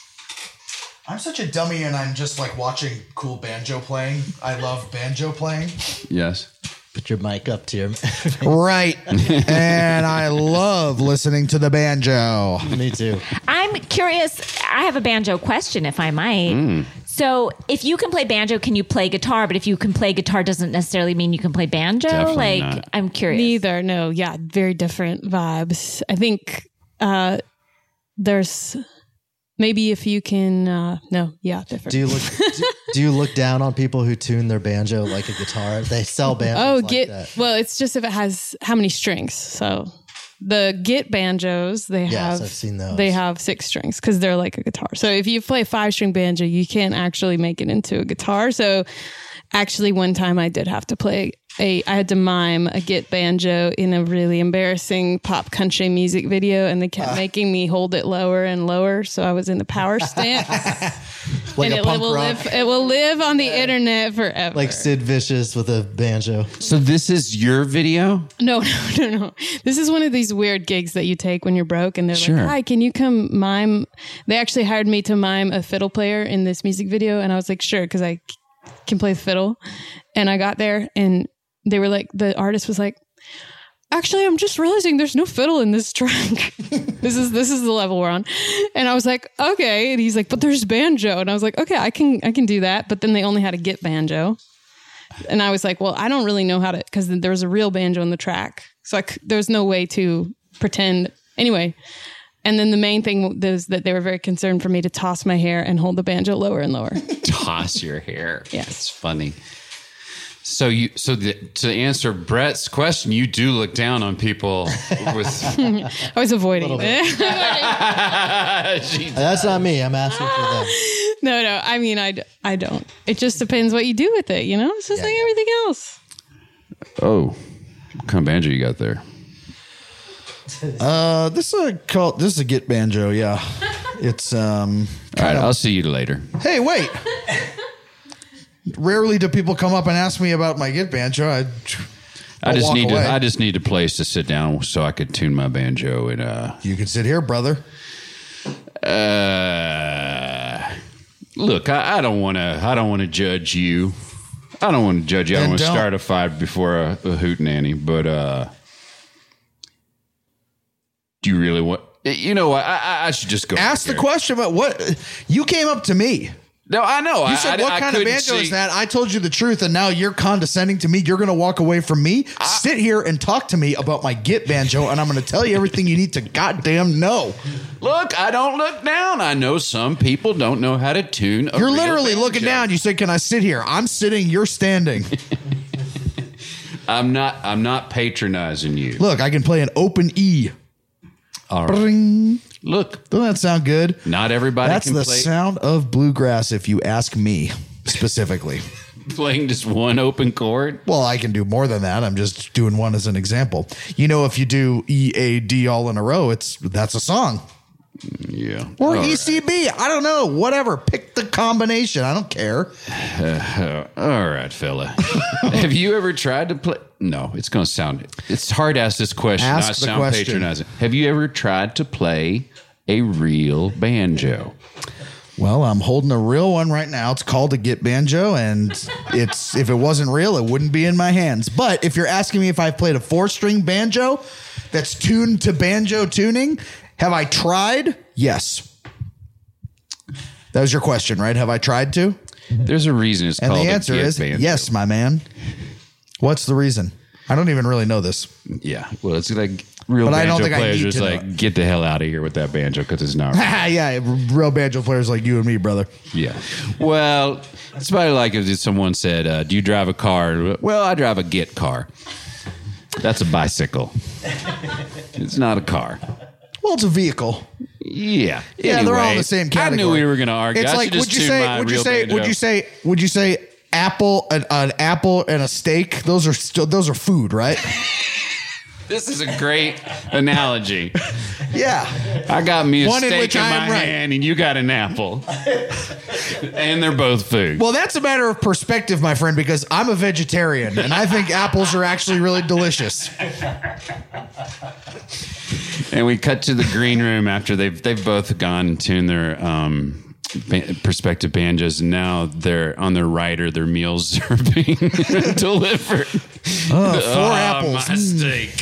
I'm such a dummy and I'm just like watching cool banjo playing. I love banjo playing. Yes. Put your mic up to your. Right. And I love listening to the banjo. Me too. I'm curious. I have a banjo question, if I might. Mm. So, if you can play banjo, can you play guitar? But if you can play guitar, doesn't necessarily mean you can play banjo. Definitely like, not. I'm curious. Neither. No. Yeah. Very different vibes. I think uh, there's maybe if you can. Uh, no. Yeah. Different. Do you look? do, do you look down on people who tune their banjo like a guitar? They sell banjos. Oh, like get that. well. It's just if it has how many strings. So the Git banjos, they Yes, have. I've seen those. They have six strings because they're like a guitar. So if you play a five string banjo, you can't actually make it into a guitar. So actually, one time I did have to play a. I had to mime a Git banjo in a really embarrassing pop country music video, and they kept Uh. making me hold it lower and lower. So I was in the power stance. Like and a it punk will rock. live. It will live on the internet forever. Like Sid Vicious with a banjo. So this is your video? No, no, no, no. This is one of these weird gigs that you take when you're broke, and they're Sure. like, "Hi, can you come mime?" They actually hired me to mime a fiddle player in this music video, and I was like, "Sure," because I c- can play the fiddle. And I got there, and they were like, the artist was like, "Actually, I'm just realizing there's no fiddle in this track. this is this is the level we're on." And I was like, "Okay." And he's like, "But there's banjo," and I was like, "Okay, I can I can do that." But then they only had a Git banjo. And I was like, well, I don't really know how to, because there was a real banjo in the track. So I c- there was no way to pretend. Anyway. And then the main thing was that they were very concerned for me to toss my hair and hold the banjo lower and lower. Toss your hair. Yes. It's funny. So you, so the, to answer Brett's question, you do look down on people with. I was avoiding it. That's not me. I'm asking for them. No, no. I mean, I, d- I don't. It just depends what you do with it, you know? It's just Yeah, like yeah. everything else. Oh, what kind of banjo you got there? Uh, this is a called. This is a Git banjo. Yeah, it's um. All right, I'll see you later. Hey, wait. Rarely do people come up and ask me about my Git banjo. I, I I'll just walk need away. to. I just need a place to sit down so I could tune my banjo and. uh You can sit here, brother. Uh, look, I, I don't want to. I don't want to judge you. I don't want to judge you. I Then don't want to don't. start a fight before a, a hootenanny. But uh, do you really want? You know what? I, I, I should just go. Ask the there. question about what you came up to me. No, I know. You I, said, I, what I kind of couldn't banjo see- is that? I told you the truth, and now you're condescending to me. You're going to walk away from me, sit here and talk to me about my Git banjo, and I'm going to tell you everything you need to goddamn know. Look, I don't look down. I know some people don't know how to tune. A You're real literally banjo. looking down. You said, can I sit here? I'm sitting, you're standing. I'm not. I'm not patronizing you. Look, I can play an open E. All right. Bring. Look, Doesn't that sound good? not everybody That's can the play. sound of bluegrass, if you ask me specifically. Playing just one open chord. Well, I can do more than that. I'm just doing one as an example. You know, if you do E, A, D all in a row, it's that's a song. Yeah. Or All E, C, B. I don't know. Whatever. Pick the combination. I don't care. right. All right, fella. Have you ever tried to play? No, it's going to sound. It's hard to ask this question. Ask not the sound question. patronizing. Have you ever tried to play a real banjo? Well, I'm holding a real one right now. It's called a Git banjo, and it's if it wasn't real, it wouldn't be in my hands. But if you're asking me if I've played a four-string banjo that's tuned to banjo tuning, have I tried? Yes. That was your question, right? Have I tried to? There's a reason it's And called the answer a Git is banjo. yes, my man. What's the reason? I don't even really know this. Yeah. Well, it's like real But I banjo don't think I players need just to know like it. get the hell out of here with that banjo because it's not. Real. Yeah, real banjo players like you and me, brother. Yeah. Well, it's probably like if someone said, uh, "Do you drive a car?" Well, I drive a Git car. That's a bicycle. It's not a car. Well, it's a vehicle. Yeah. Yeah, they're all in Anyway, the same category. I knew we were going to argue. It's I like should just would you tune say my would you real say banjo. would you say would you say apple an, an apple and a steak? Those are still those are food, right? This is a great analogy. Yeah. I got me a One in steak which in I my am right. hand, and you got an apple, and they're both food. Well, that's a matter of perspective, my friend, because I'm a vegetarian and I think apples are actually really delicious. And we cut to the green room after they've they've both gone and tuned their um ba- prospective banjos. And now they're on their rider. Their meals are being delivered. Oh, four oh, apples. My steak.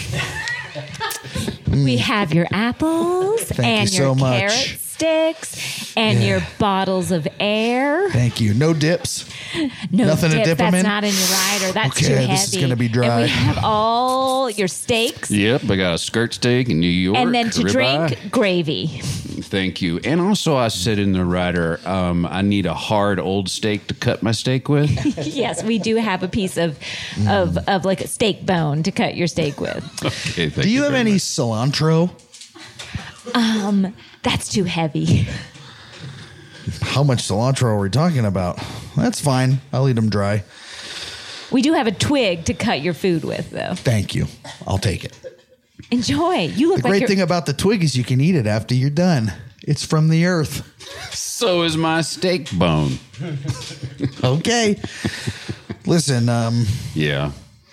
We have your apples Thank and you your so much. carrot sticks and Yeah. your bottles of air. Thank you. No dips. No Nothing to dip, dip 'em that's in? not in your rider. That's Okay, too heavy. this is gonna be dry. And we have all your steaks. Yep, I got a skirt steak in New York. And then to ribeye. drink, gravy. Thank you. And also, I said in the rider, um, I need a hard old steak to cut my steak with. Yes, we do have a piece of of of like a steak bone to cut your steak with. Okay, thank Do you have very any much. cilantro? Um, that's too heavy. How much cilantro are we talking about? That's fine. I'll eat them dry. We do have a twig to cut your food with, though. Thank you. I'll take it. Enjoy. You look The like great you're. thing about the twig is you can eat it after you're done. It's from the earth. So is my steak bone. Okay. Listen, um, Yeah.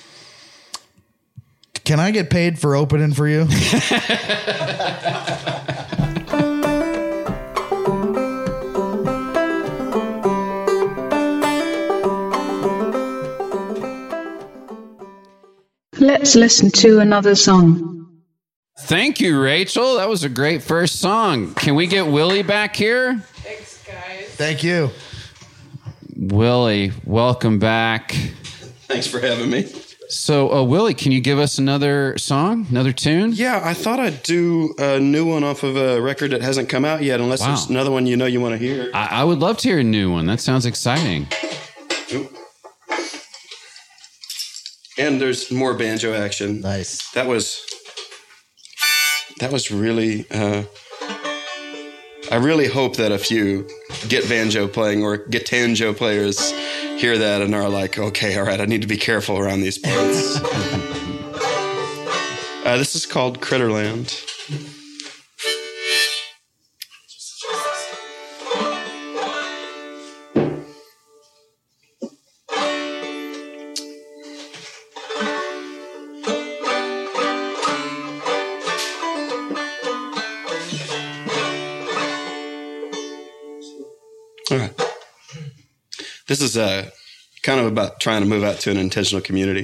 can I get paid for opening for you? Let's listen to another song. Thank you, Rachel. That was a great first song. Can we get Willie back here? Thank you. Willie, welcome back. Thanks for having me. So, uh, Willie, can you give us another song, another tune? Yeah, I thought I'd do a new one off of a record that hasn't come out yet, unless Wow. there's another one you know you want to hear. I, I would love to hear a new one. That sounds exciting. Oop. And there's more banjo action. Nice. That was that was really. Uh, I really hope that a few get banjo playing or get tanjo players hear that and are like, okay, all right, I need to be careful around these parts. uh, this is called Critterland. All right. This is uh, kind of about trying to move out to an intentional community.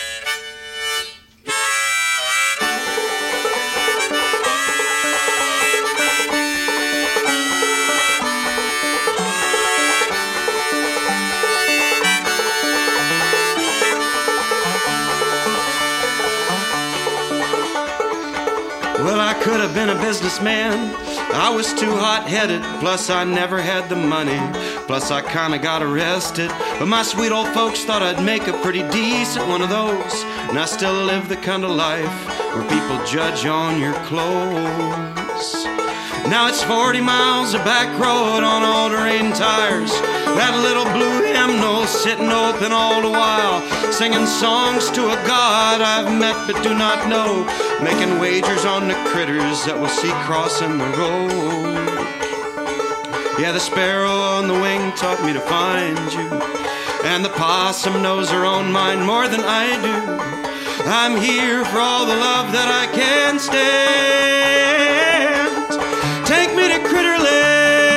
Well, I could have been a businessman. I was too hot-headed, plus I never had the money. Plus I kinda got arrested, but my sweet old folks thought I'd make a pretty decent one of those. And I still live the kind of life where people judge on your clothes. Now it's forty miles of back road on all-terrain tires. That little blue hymnal sitting open all the while, singing songs to a God I've met but do not know, making wagers on the critters that we'll see crossing the road. Yeah, the sparrow on the wing taught me to find you, and the possum knows her own mind more than I do. I'm here for all the love that I can stand. Take me to Critterland.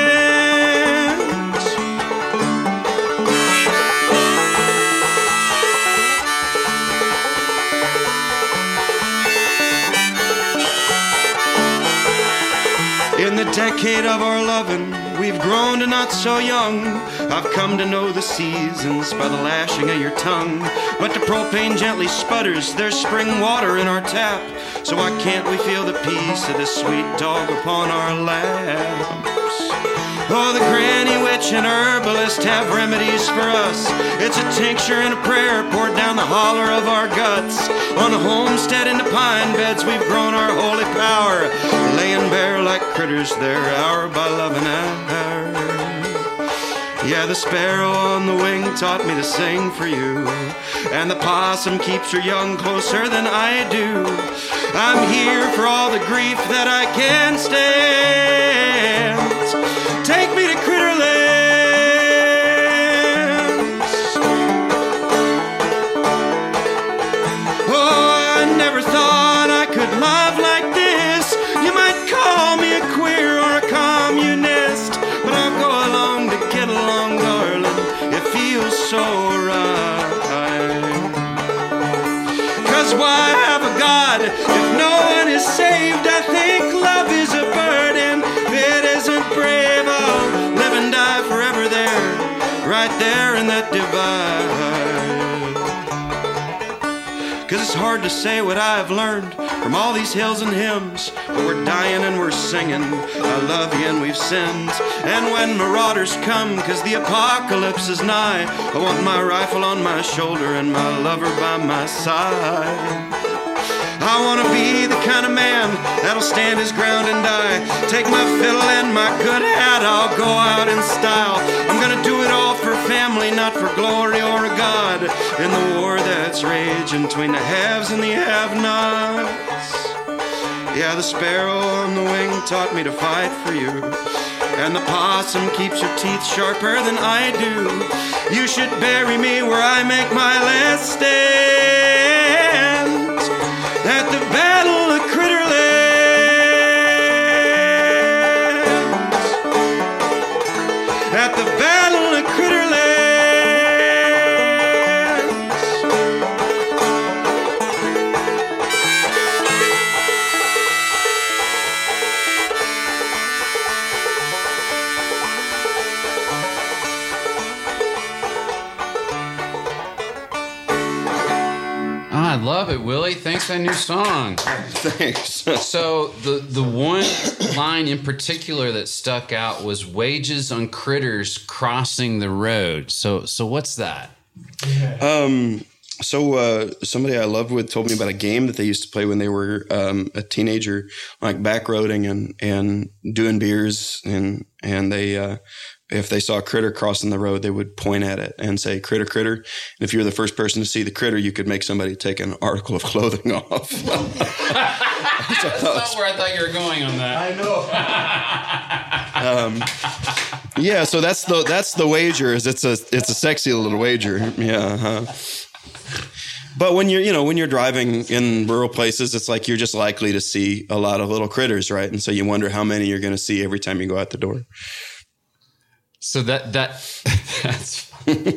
In the decade of our loving, we've grown to not so young. I've come to know the seasons by the lashing of your tongue. But the propane gently sputters, there's spring water in our tap. So why can't we feel the peace of this sweet dog upon our laps? Oh, the granny witch and herbalist have remedies for us. It's a tincture and a prayer poured down the holler of our guts. On a homestead in the pine beds, we've grown our holy power, laying bare like critters there, hour by loving hour. Yeah, the sparrow on the wing taught me to sing for you, and the possum keeps her young closer than I do. I'm here for all the grief that I can stand. Take me to Critterland. Oh, I never thought I could love like this. You might call me a queer or a communist, but I'll go right there in that divide. 'Cause it's hard to say what I've learned from all these hills and hymns, but we're dying and we're singing, I love you and we've sinned. And when marauders come, 'cause the apocalypse is nigh, I want my rifle on my shoulder and my lover by my side. I want to be the kind of man that'll stand his ground and die. Take my fiddle and my good hat, I'll go out in style. I'm gonna do it all for family, not for glory or a god. In the war that's raging between the haves and the have-nots. Yeah, the sparrow on the wing taught me to fight for you. And the possum keeps your teeth sharper than I do. You should bury me where I make my last stand. At the Battle of Critterlands. At the Battle of Critterlands. I love it, Willie. Thanks for that new song. Thanks. So the the one line in particular that stuck out was wages on critters crossing the road. So so what's that? Um, so uh, somebody I loved with told me about a game that they used to play when they were um, a teenager, like backroading and and doing beers, and and they. Uh, If they saw a critter crossing the road, they would point at it and say, critter, critter. And if you're the first person to see the critter, you could make somebody take an article of clothing off. That's not where I thought you were going on that. I know. um, yeah, so that's the that's the wager. Is it's a it's a sexy little wager. Yeah. Uh-huh. But when you're you know when you're driving in rural places, it's like you're just likely to see a lot of little critters, right? And so you wonder how many you're going to see every time you go out the door. So that that that's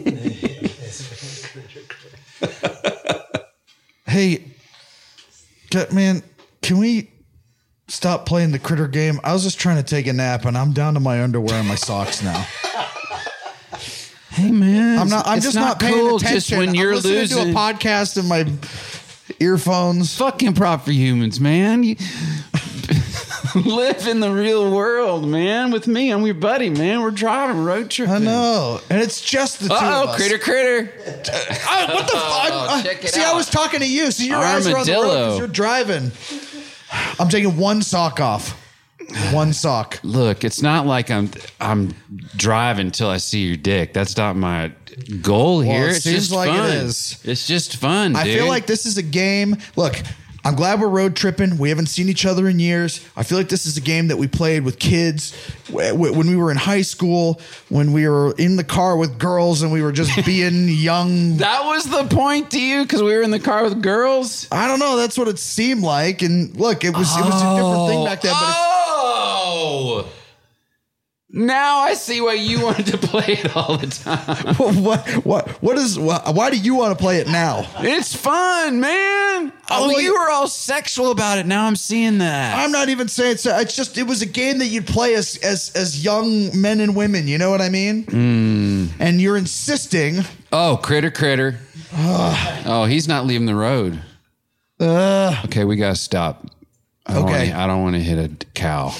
Hey, man, can we stop playing the critter game? I was just trying to take a nap, and I'm down to my underwear and my socks now. Hey man, I'm not. I'm it's just not, not paying cool. attention. Just when you're I'm listening losing, to a podcast in my earphones. Fucking Improv for Humans, man. You live in the real world, man. With me, I'm your buddy, man. We're driving road trip. I know, and it's just the two Uh-oh, of us. critter, critter. Oh, what the fuck? Oh, check it See, out. I was talking to you, so your eyes are on the road Armadillo. because you're driving. I'm taking one sock off. One sock. Look, it's not like I'm I'm driving till I see your dick. That's not my goal here. Well, it it's seems just like fun. it is. It's just fun, I dude. feel like this is a game. Look, I'm glad we're road tripping. We haven't seen each other in years. I feel like this is a game that we played with kids w- w- when we were in high school, when we were in the car with girls and we were just being young. That was the point to you because we were in the car with girls. I don't know. That's what it seemed like. And look, it was it was a different thing back then. But it's, Oh, now I see why you wanted to play it all the time. what what what is why, why do you want to play it now? It's fun, man. Oh, well, you were all sexual about it. Now I'm seeing that. I'm not even saying so. It's just it was a game that you'd play as as as young men and women. You know what I mean? Mm. And you're insisting. Oh, critter, critter. Oh, he's not leaving the road. Uh, Okay, we gotta stop. I don't Okay. wanna, I don't want to hit a cow.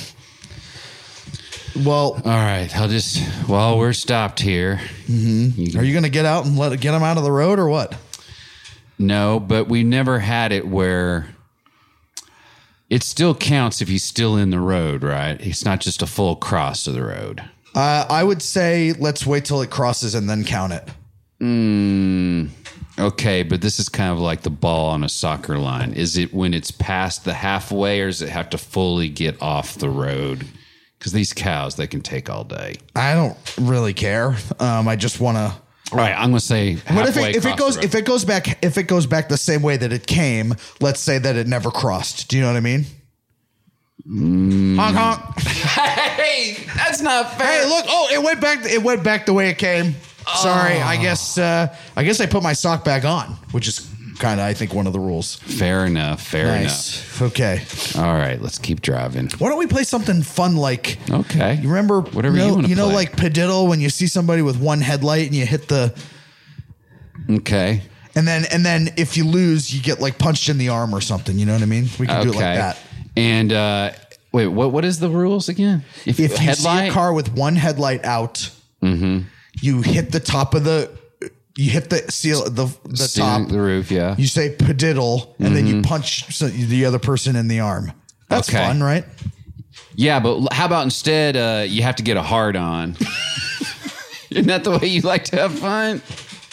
well, All right, I'll just. Well, we're stopped here. mm-hmm. Are you going to get out and let get them out of the road or what? No, but we never had it where it still counts if he's still in the road, right? It's not just a full cross of the road. Uh, I would say let's wait till it crosses and then count it. Mm, okay, but this is kind of like the ball on a soccer line. Is it when it's past the halfway, or does it have to fully get off the road? Because these cows, they can take all day. I don't really care. Um, I just want to. All right, I'm going to say halfway. What if it, if it across goes the road. if it goes back if it goes back the same way that it came? Let's say that it never crossed. Do you know what I mean? Mm. Honk honk. Hey, that's not fair. Hey, look! Oh, it went back. It went back the way it came. Sorry, I guess. Uh, I guess I put my sock back on, which is kind of, I think, one of the rules. Fair enough. Fair Nice. enough. Okay. All right, let's keep driving. Why don't we play something fun like? Okay. You remember Whatever you you know, wanna you know play. like Padiddle when you see somebody with one headlight and you hit the Okay. and then and then if you lose you get like punched in the arm or something. You know what I mean? We can Okay. do it like that. And uh, wait, what? What is the rules again? If you see a car with one headlight out, Mm-hmm. you hit the top of the, you hit the seal, the the Ceiling, top, the roof, yeah. You say Padiddle, and then you punch so- the other person in the arm. That's Okay. fun, right? Yeah, but how about instead uh, you have to get a hard on? Isn't that the way you like to have fun?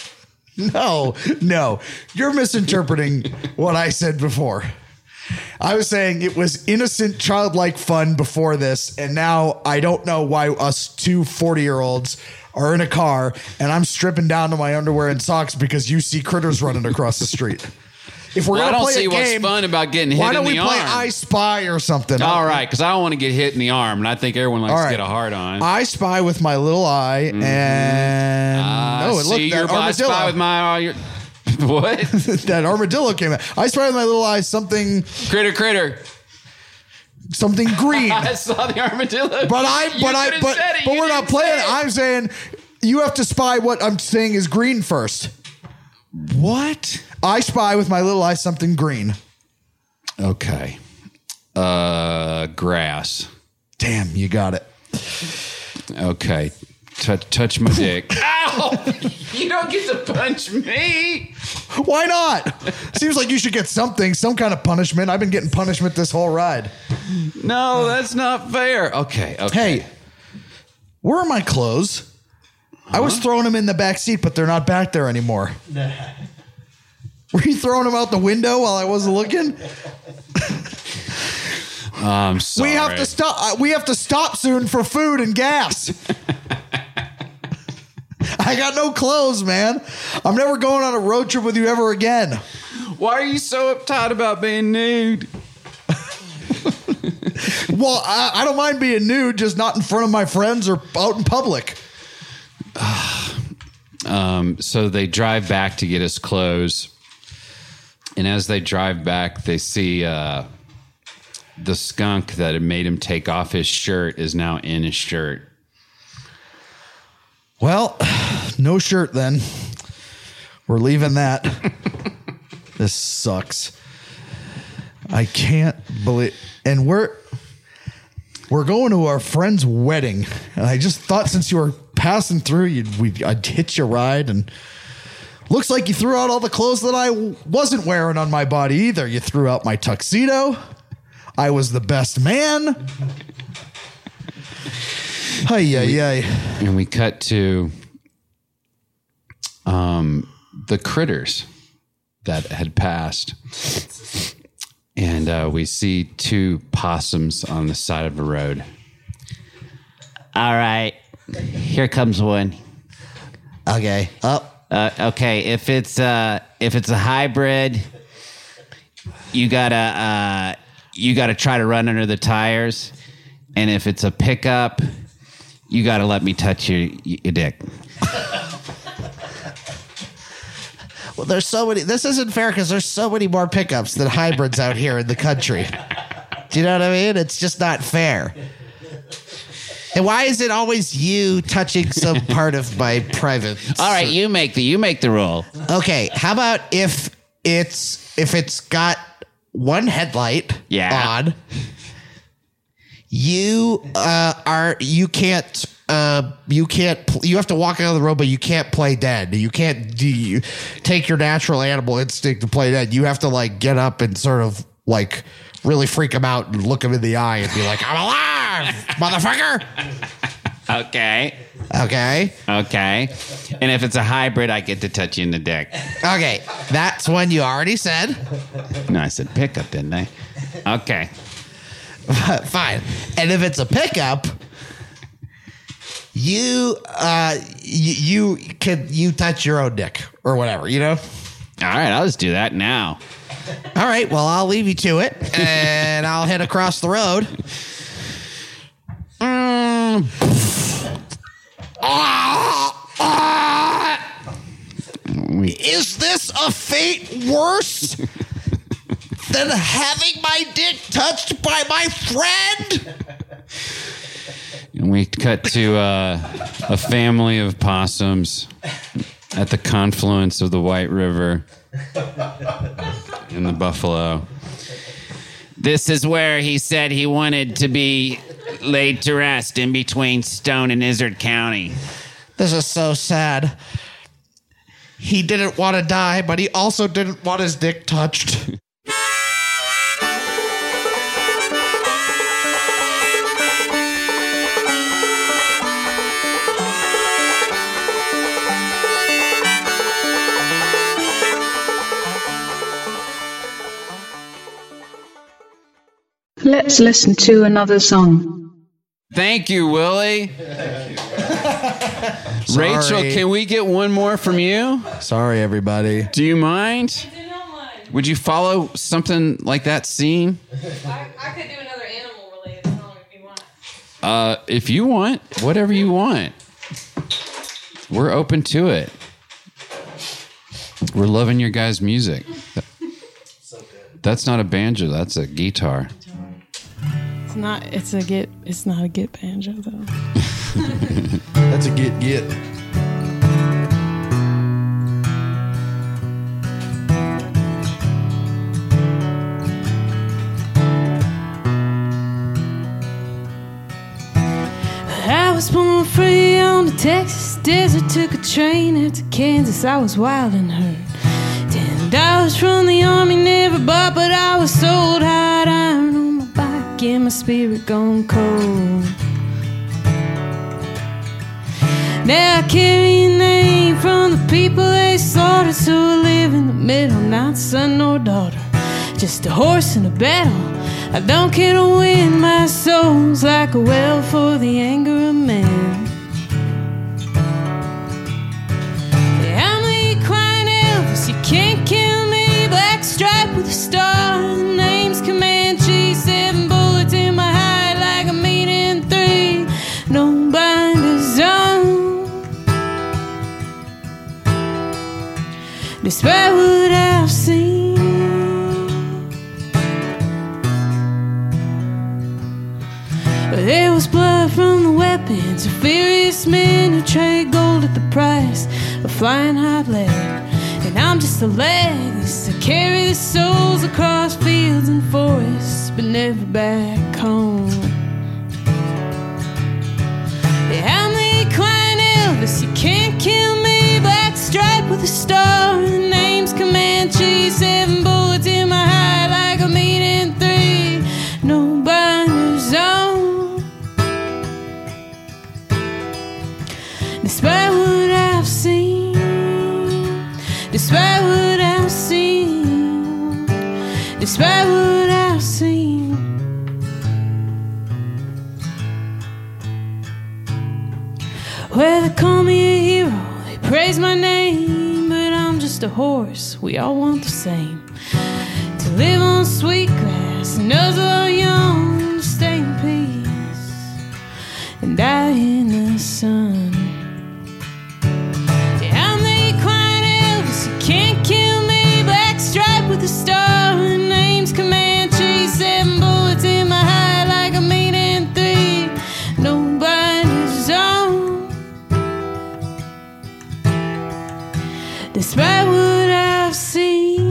No, no, you're misinterpreting what I said before. I was saying it was innocent, childlike fun before this, and now I don't know why us two forty-year-olds are in a car and I'm stripping down to my underwear and socks because you see critters running across the street. If we're Well, I gonna don't play see a what's game, fun about getting hit why in don't we the play arm. I Spy or something? All right, because I don't want to get hit in the arm, and I think everyone likes All to right. get a hard on. I spy with my little eye, and Uh, oh, and look, see, that you're I spy armadillo. with my uh, your, what? That armadillo came out. I spy with my little eye something, critter, critter. something green. I saw the armadillo. But I, You but I, could've but, said it. but You we're not didn't playing say it. it. I'm saying you have to spy what I'm saying is green first. What? I spy with my little eye something green. Okay. Uh, grass. Damn, you got it. Okay. Touch, touch my dick. Ow! You don't get to punch me. Why not? Seems like you should get something, some kind of punishment. I've been getting punishment this whole ride. No, that's not fair. Okay. Okay. Hey, where are my clothes? I was throwing them in the back seat, but they're not back there anymore. Were you throwing them out the window while I wasn't looking? I'm sorry. We have to stop. Uh, we have to stop soon for food and gas. I got no clothes, man. I'm never going on a road trip with you ever again. Why are you so uptight about being nude? Well, I, I don't mind being nude, just not in front of my friends or out in public. Um, so they drive back to get us clothes. And as they drive back, they see uh, the skunk that had made him take off his shirt is now in his shirt. Well, no shirt then. We're leaving that. This sucks. I can't believe. And we're we're going to our friend's wedding, and I just thought since you were passing through, you'd we'd, I'd hitch your ride. And looks like you threw out all the clothes that I wasn't wearing on my body either. You threw out my tuxedo. I was the best man. Ay, ay, ay. And we cut to um, the critters that had passed. And uh, we see two possums on the side of the road. All right. Here comes one. Okay. Oh. Uh, okay. If it's uh if it's a hybrid, you gotta uh you gotta try to run under the tires, and if it's a pickup, you gotta let me touch your your dick. Well, there's so many. This isn't fair because there's so many more pickups than hybrids out here in the country. Do you know what I mean? It's just not fair. And why is it always you touching some part of my private? All right, you make the you make the rule. Okay, how about if it's if it's got one headlight Yeah. on, you uh, are you can't uh, you can't pl- you have to walk out of the road, but you can't play dead. You can't do you take your natural animal instinct to play dead. You have to like get up and sort of like really freak them out and look them in the eye and be like, "I'm alive, motherfucker." Okay. Okay. Okay. And if it's a hybrid, I get to touch you in the dick. Okay, that's one you already said. No, I said pickup, didn't I? Okay. Fine. And if it's a pickup, you uh you, you can you touch your own dick or whatever, you know? All right, I'll just do that now. All right, well, I'll leave you to it and I'll head across the road. Mm. We, Is this a fate worse than having my dick touched by my friend? And we cut to uh, a family of possums at the confluence of the White River and the Buffalo. This is where he said he wanted to be laid to rest, in between Stone and Izzard County. This is so sad. He didn't want to die, but he also didn't want his dick touched. Let's listen to another song. Thank you, Willie. Rachel, can we get one more from you? Sorry, everybody. Do you mind? Would you follow something like that scene? I, I could do another animal related song if you want. Uh, if you want, whatever you want. We're open to it. We're loving your guys' music. That's not a banjo, that's a guitar. It's not. It's a get. It's not a get banjo though. That's a get get. I was born free on the Texas desert. Took a train out to Kansas. I was wild and hurt. Ten dollars from the army, never bought, but I was sold hot iron on my bike and my spirit gone cold. Now I carry a name from the people they slaughtered, so I live in the middle, not son nor daughter, just a horse in a battle. I don't care to win, my soul's like a well for the anger of men. Yeah, I'm the Equine Elvis, you can't kill me. Black stripe with a star, the name's Comanche. Seven bullets in my hide like a meat in three. No binders on. Despite what I've seen, there was blood from the weapons of furious men who trade gold at the price of flying hot lead. And I'm just the legs that carry the souls across fields and forests, but never back home. Yeah, I'm the Equine Elvis, you can't kill me. Black stripe with a star, the name's Comanche. Seven bullets in my hide like a meat in three. No binders on. Despite what I've seen, despite what I've seen, despite what I've seen. Well, they call me a hero, they praise my name, but I'm just a horse, we all want the same. To live on sweet grass, nuzzle our young, to stay in peace, and die in the sun. Can't kill me, black stripe with a star, her name's Comanche. Seven bullets in my hide like a meat in three. No binders on. Despite what I've seen.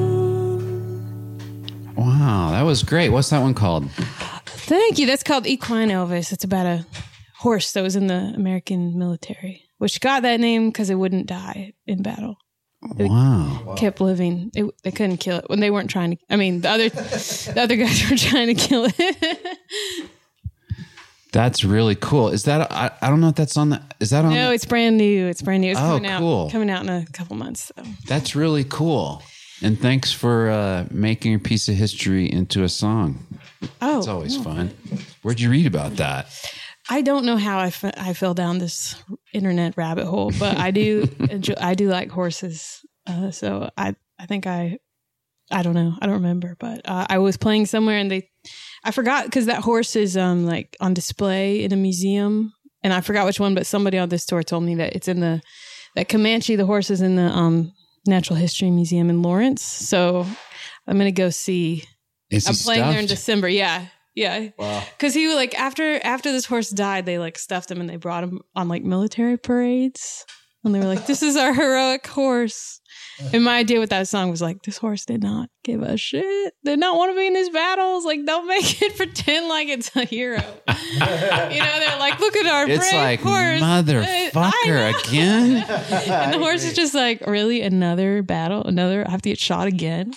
Wow, that was great. What's that one called? Thank you. That's called Equine Elvis. It's about a horse that was in the American military, which got that name because it wouldn't die in battle. It Wow. kept living. It, they couldn't kill it when they weren't trying to. I mean, the other the other guys were trying to kill it. That's really cool. Is that, I, I don't know if that's on the, is that on? No, the, it's brand new. It's brand new. It's Oh, coming cool. out coming out in a couple months. So. That's really cool. And thanks for uh, making a piece of history into a song. Oh, It's always no. fun. Where'd you read about that? I don't know how I, f- I fell down this internet rabbit hole, but I do enjoy, I do like horses. Uh, so I I think I I don't know. I don't remember, but uh, I was playing somewhere and they I forgot because that horse is um like on display in a museum, and I forgot which one, but somebody on this tour told me that it's in the that Comanche, the horse is in the um Natural History Museum in Lawrence. So I'm going to go see. Is I'm he playing there in stuffed? December. Yeah. Yeah. Wow. Cause he like after, after this horse died, they like stuffed him and they brought him on like military parades. And they were like, this is our heroic horse. And my idea with that song was like, this horse did not give a shit. Did not want to be in these battles. Like, don't make it pretend like it's a hero. You know, they're like, look at our It's brave like, horse. motherfucker, again? And the horse is just like, really? Another battle? Another? I have to get shot again?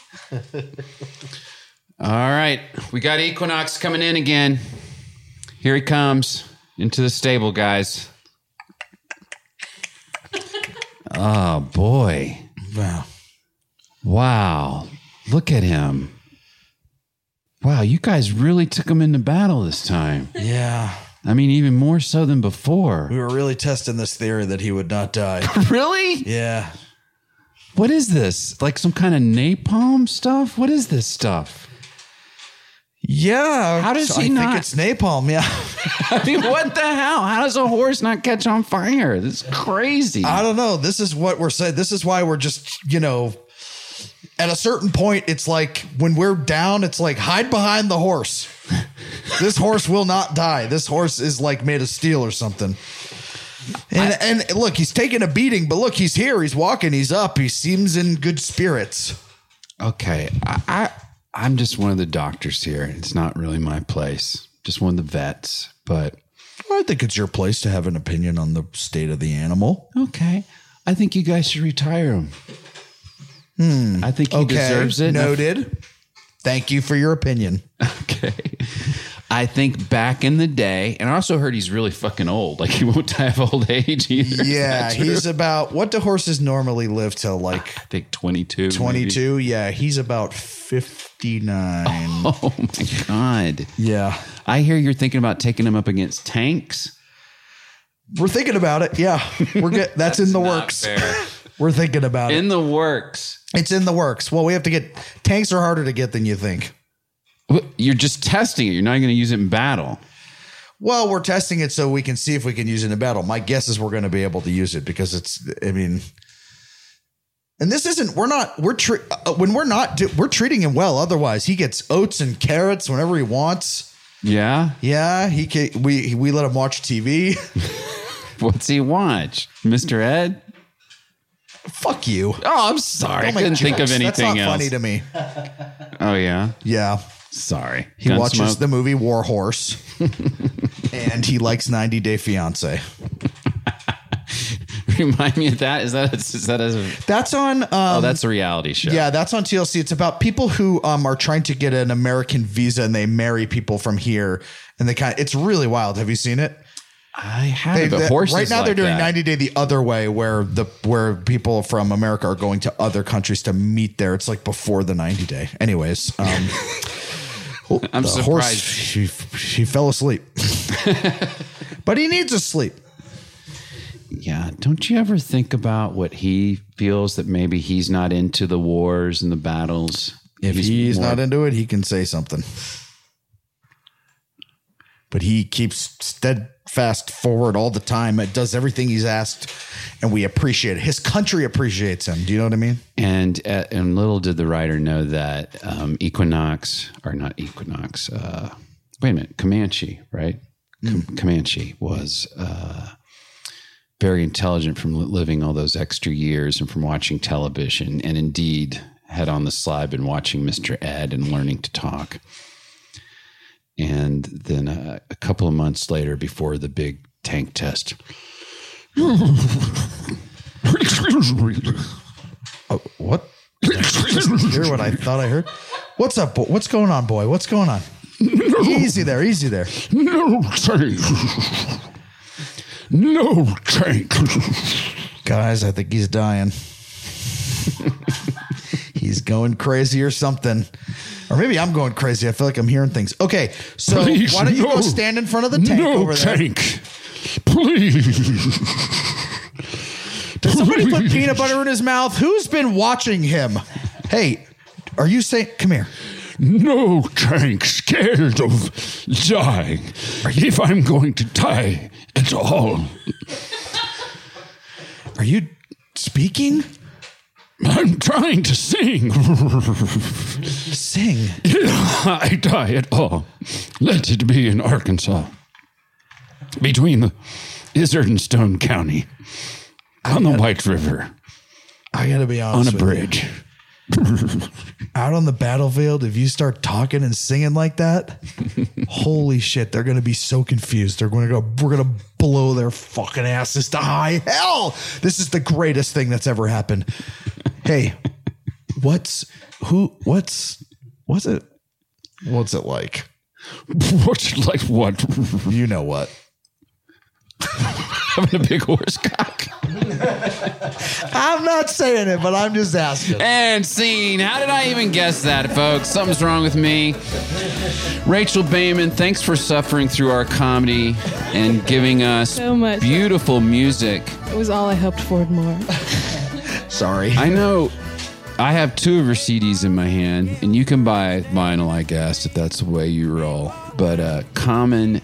All right. We got Equinox coming in again. Here he comes into the stable, guys. Oh, boy. Wow. Wow. Look at him. Wow, you guys really took him into battle this time. Yeah. I mean, even more so than before. We were really testing this theory that he would not die. Really? Yeah. What is this? Like some kind of napalm stuff? What is this stuff? Yeah. How does so he I not? think it's napalm. Yeah. I mean, what the hell? How does a horse not catch on fire? This is crazy. I don't know. This is what we're saying. This is why we're just, you know, at a certain point, it's like when we're down, it's like hide behind the horse. This horse will not die. This horse is like made of steel or something. And, I, and look, he's taking a beating, but look, he's here. He's walking. He's up. He seems in good spirits. Okay. I, I, I'm just one of the doctors here. It's not really my place. Just one of the vets. But I think it's your place to have an opinion on the state of the animal. Okay. I think you guys should retire him. Hmm. I think he okay. deserves it. Noted. Thank you for your opinion. Okay. I think back in the day, and I also heard he's really fucking old. Like he won't die of old age either. Yeah, he's about, what do horses normally live till? Like I think twenty-two. twenty-two. Maybe. Yeah, he's about fifty-nine. Oh my God. Yeah. I hear you're thinking about taking him up against tanks. We're thinking about it. Yeah. We're get that's, that's in the works. Fair. We're thinking about in it. In the works. It's in the works. Well, we have to get tanks are harder to get than you think. You're just testing it. You're not going to use it in battle. Well, we're testing it so we can see if we can use it in battle. My guess is we're going to be able to use it because it's, I mean, and this isn't, we're not, we're, tre- uh, when we're not, we're treating him well. Otherwise, he gets oats and carrots whenever he wants. Yeah. Yeah. He can, we, we let him watch T V. What's he watch? Mister Ed? Fuck you. Oh, I'm sorry. I couldn't think of anything That's not else. funny to me. Oh, yeah? Yeah. Sorry. He Gunsmoke. watches the movie War Horse and he likes ninety Day Fiance. Remind me of that. Is that, is that a, that's on, um, oh, that's a reality show. Yeah, that's on T L C. It's about people who um, are trying to get an American visa and they marry people from here and they kind of, it's really wild. Have you seen it? I have. They, But they, horses right now like they're doing that. ninety Day the other way, where the where people from America are going to other countries to meet there. It's like before the ninety Day. Anyways, um, I'm the surprised. horse, she she fell asleep, but he needs a sleep. Yeah. Don't you ever think about what he feels that maybe he's not into the wars and the battles? If he's, he's more- not into it, he can say something. But he keeps steadfast forward all the time. It does everything he's asked, and we appreciate it. His country appreciates him. Do you know what I mean? And uh, and little did the writer know that um, Equinox, or not Equinox, uh, wait a minute, Comanche, right? Com- Comanche was uh, very intelligent from li- living all those extra years and from watching television, and indeed had on the slide been watching Mister Ed and learning to talk. And then uh, a couple of months later, before the big tank test. Oh, what? Hear what I thought I heard? What's up? Boy? What's going on, boy? What's going on? No. Easy there. Easy there. No tank. No tank. Guys, I think he's dying. He's going crazy or something. Or maybe I'm going crazy. I feel like I'm hearing things. Okay, so Please, why don't you no. go stand in front of the tank no over there? tank. Please. Did somebody put peanut butter in his mouth? Who's been watching him? Hey, are you saying, come here. No tank, scared of dying. If I'm going to die at all. Are you speaking? I'm trying to sing. Sing? I die at all. Let it be in Arkansas. Between the Izzard and Stone County. On the White River. I gotta be honest on a with bridge. You. Out on the battlefield, if you start talking and singing like that, holy shit, they're gonna be so confused. They're gonna go, we're gonna blow their fucking asses to high hell. This is the greatest thing that's ever happened. Hey, what's who what's what's it what's it like? What's it like what? You know what? Having a big horse cock. I'm not saying it, but I'm just asking. And scene. How did I even guess that, folks? Something's wrong with me. Rachel Bayman, thanks for suffering through our comedy and giving us So much. beautiful music. It was all I hoped for and more. Sorry. I know I have two of her C Ds in my hand, and you can buy vinyl, I guess, if that's the way you roll. But uh, Common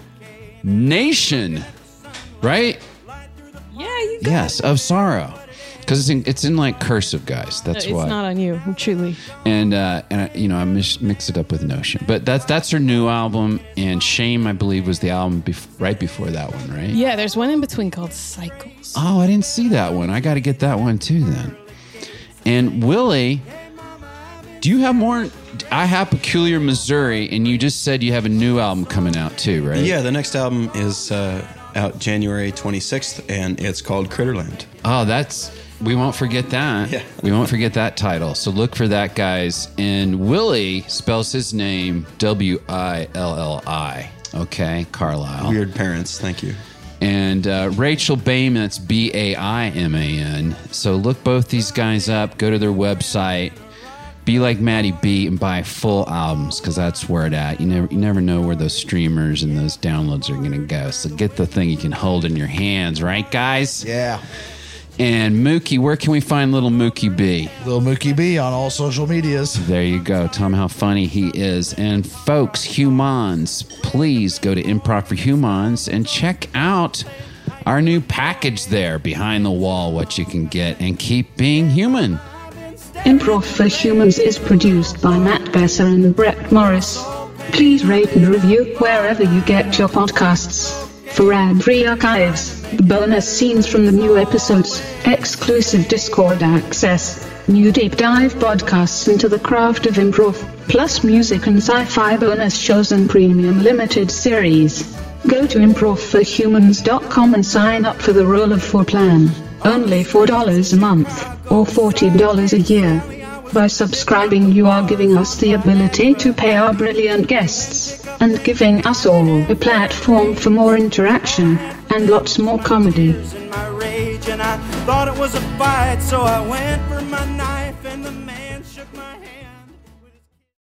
Nation, right? Yeah, you got Yes, of Sorrow. Because it's in, it's in like cursive, guys. That's it's why. not on you, truly. And uh, and I, you know, I mix, mix it up with Notion, but that's that's her new album. And Shame, I believe, was the album bef- right before that one, right? Yeah, there's one in between called Cycles. Oh, I didn't see that one. I got to get that one too then. And Willie, do you have more? I have Peculiar Missouri, and you just said you have a new album coming out too, right? Yeah, the next album is uh, out January twenty-sixth, and it's called Critterland. Oh, that's. We won't forget that. Yeah. We won't forget that title. So look for that, guys. And Willie spells his name W I L L I. Okay, Carlisle. Weird parents. Thank you. And uh, Rachel Bayman, that's B A I M A N. So look both these guys up. Go to their website. Be like Maddie B and buy full albums, because that's where it at. You never, you never know where those streamers and those downloads are going to go. So get the thing you can hold in your hands, right, guys? Yeah. And Mookie, where can we find little Mookie B? Little Mookie B on all social medias. There you go. Tell him how funny he is. And folks, humans, please go to Improv for Humans and check out our new package there behind the wall, what you can get, and keep being human. Improv for Humans is produced by Matt Besser and Brett Morris. Please rate and review wherever you get your podcasts. For ad-free archives, bonus scenes from the new episodes, exclusive Discord access, new deep dive podcasts into the craft of improv, plus music and sci-fi bonus shows and premium limited series. Go to improv for humans dot com and sign up for the Roll of Four plan. Only four dollars a month, or forty dollars a year. By subscribing, you are giving us the ability to pay our brilliant guests, and giving us all a platform for more interaction, and lots more comedy. In my rage, and I thought it was a fight, so I went for my knife, and the man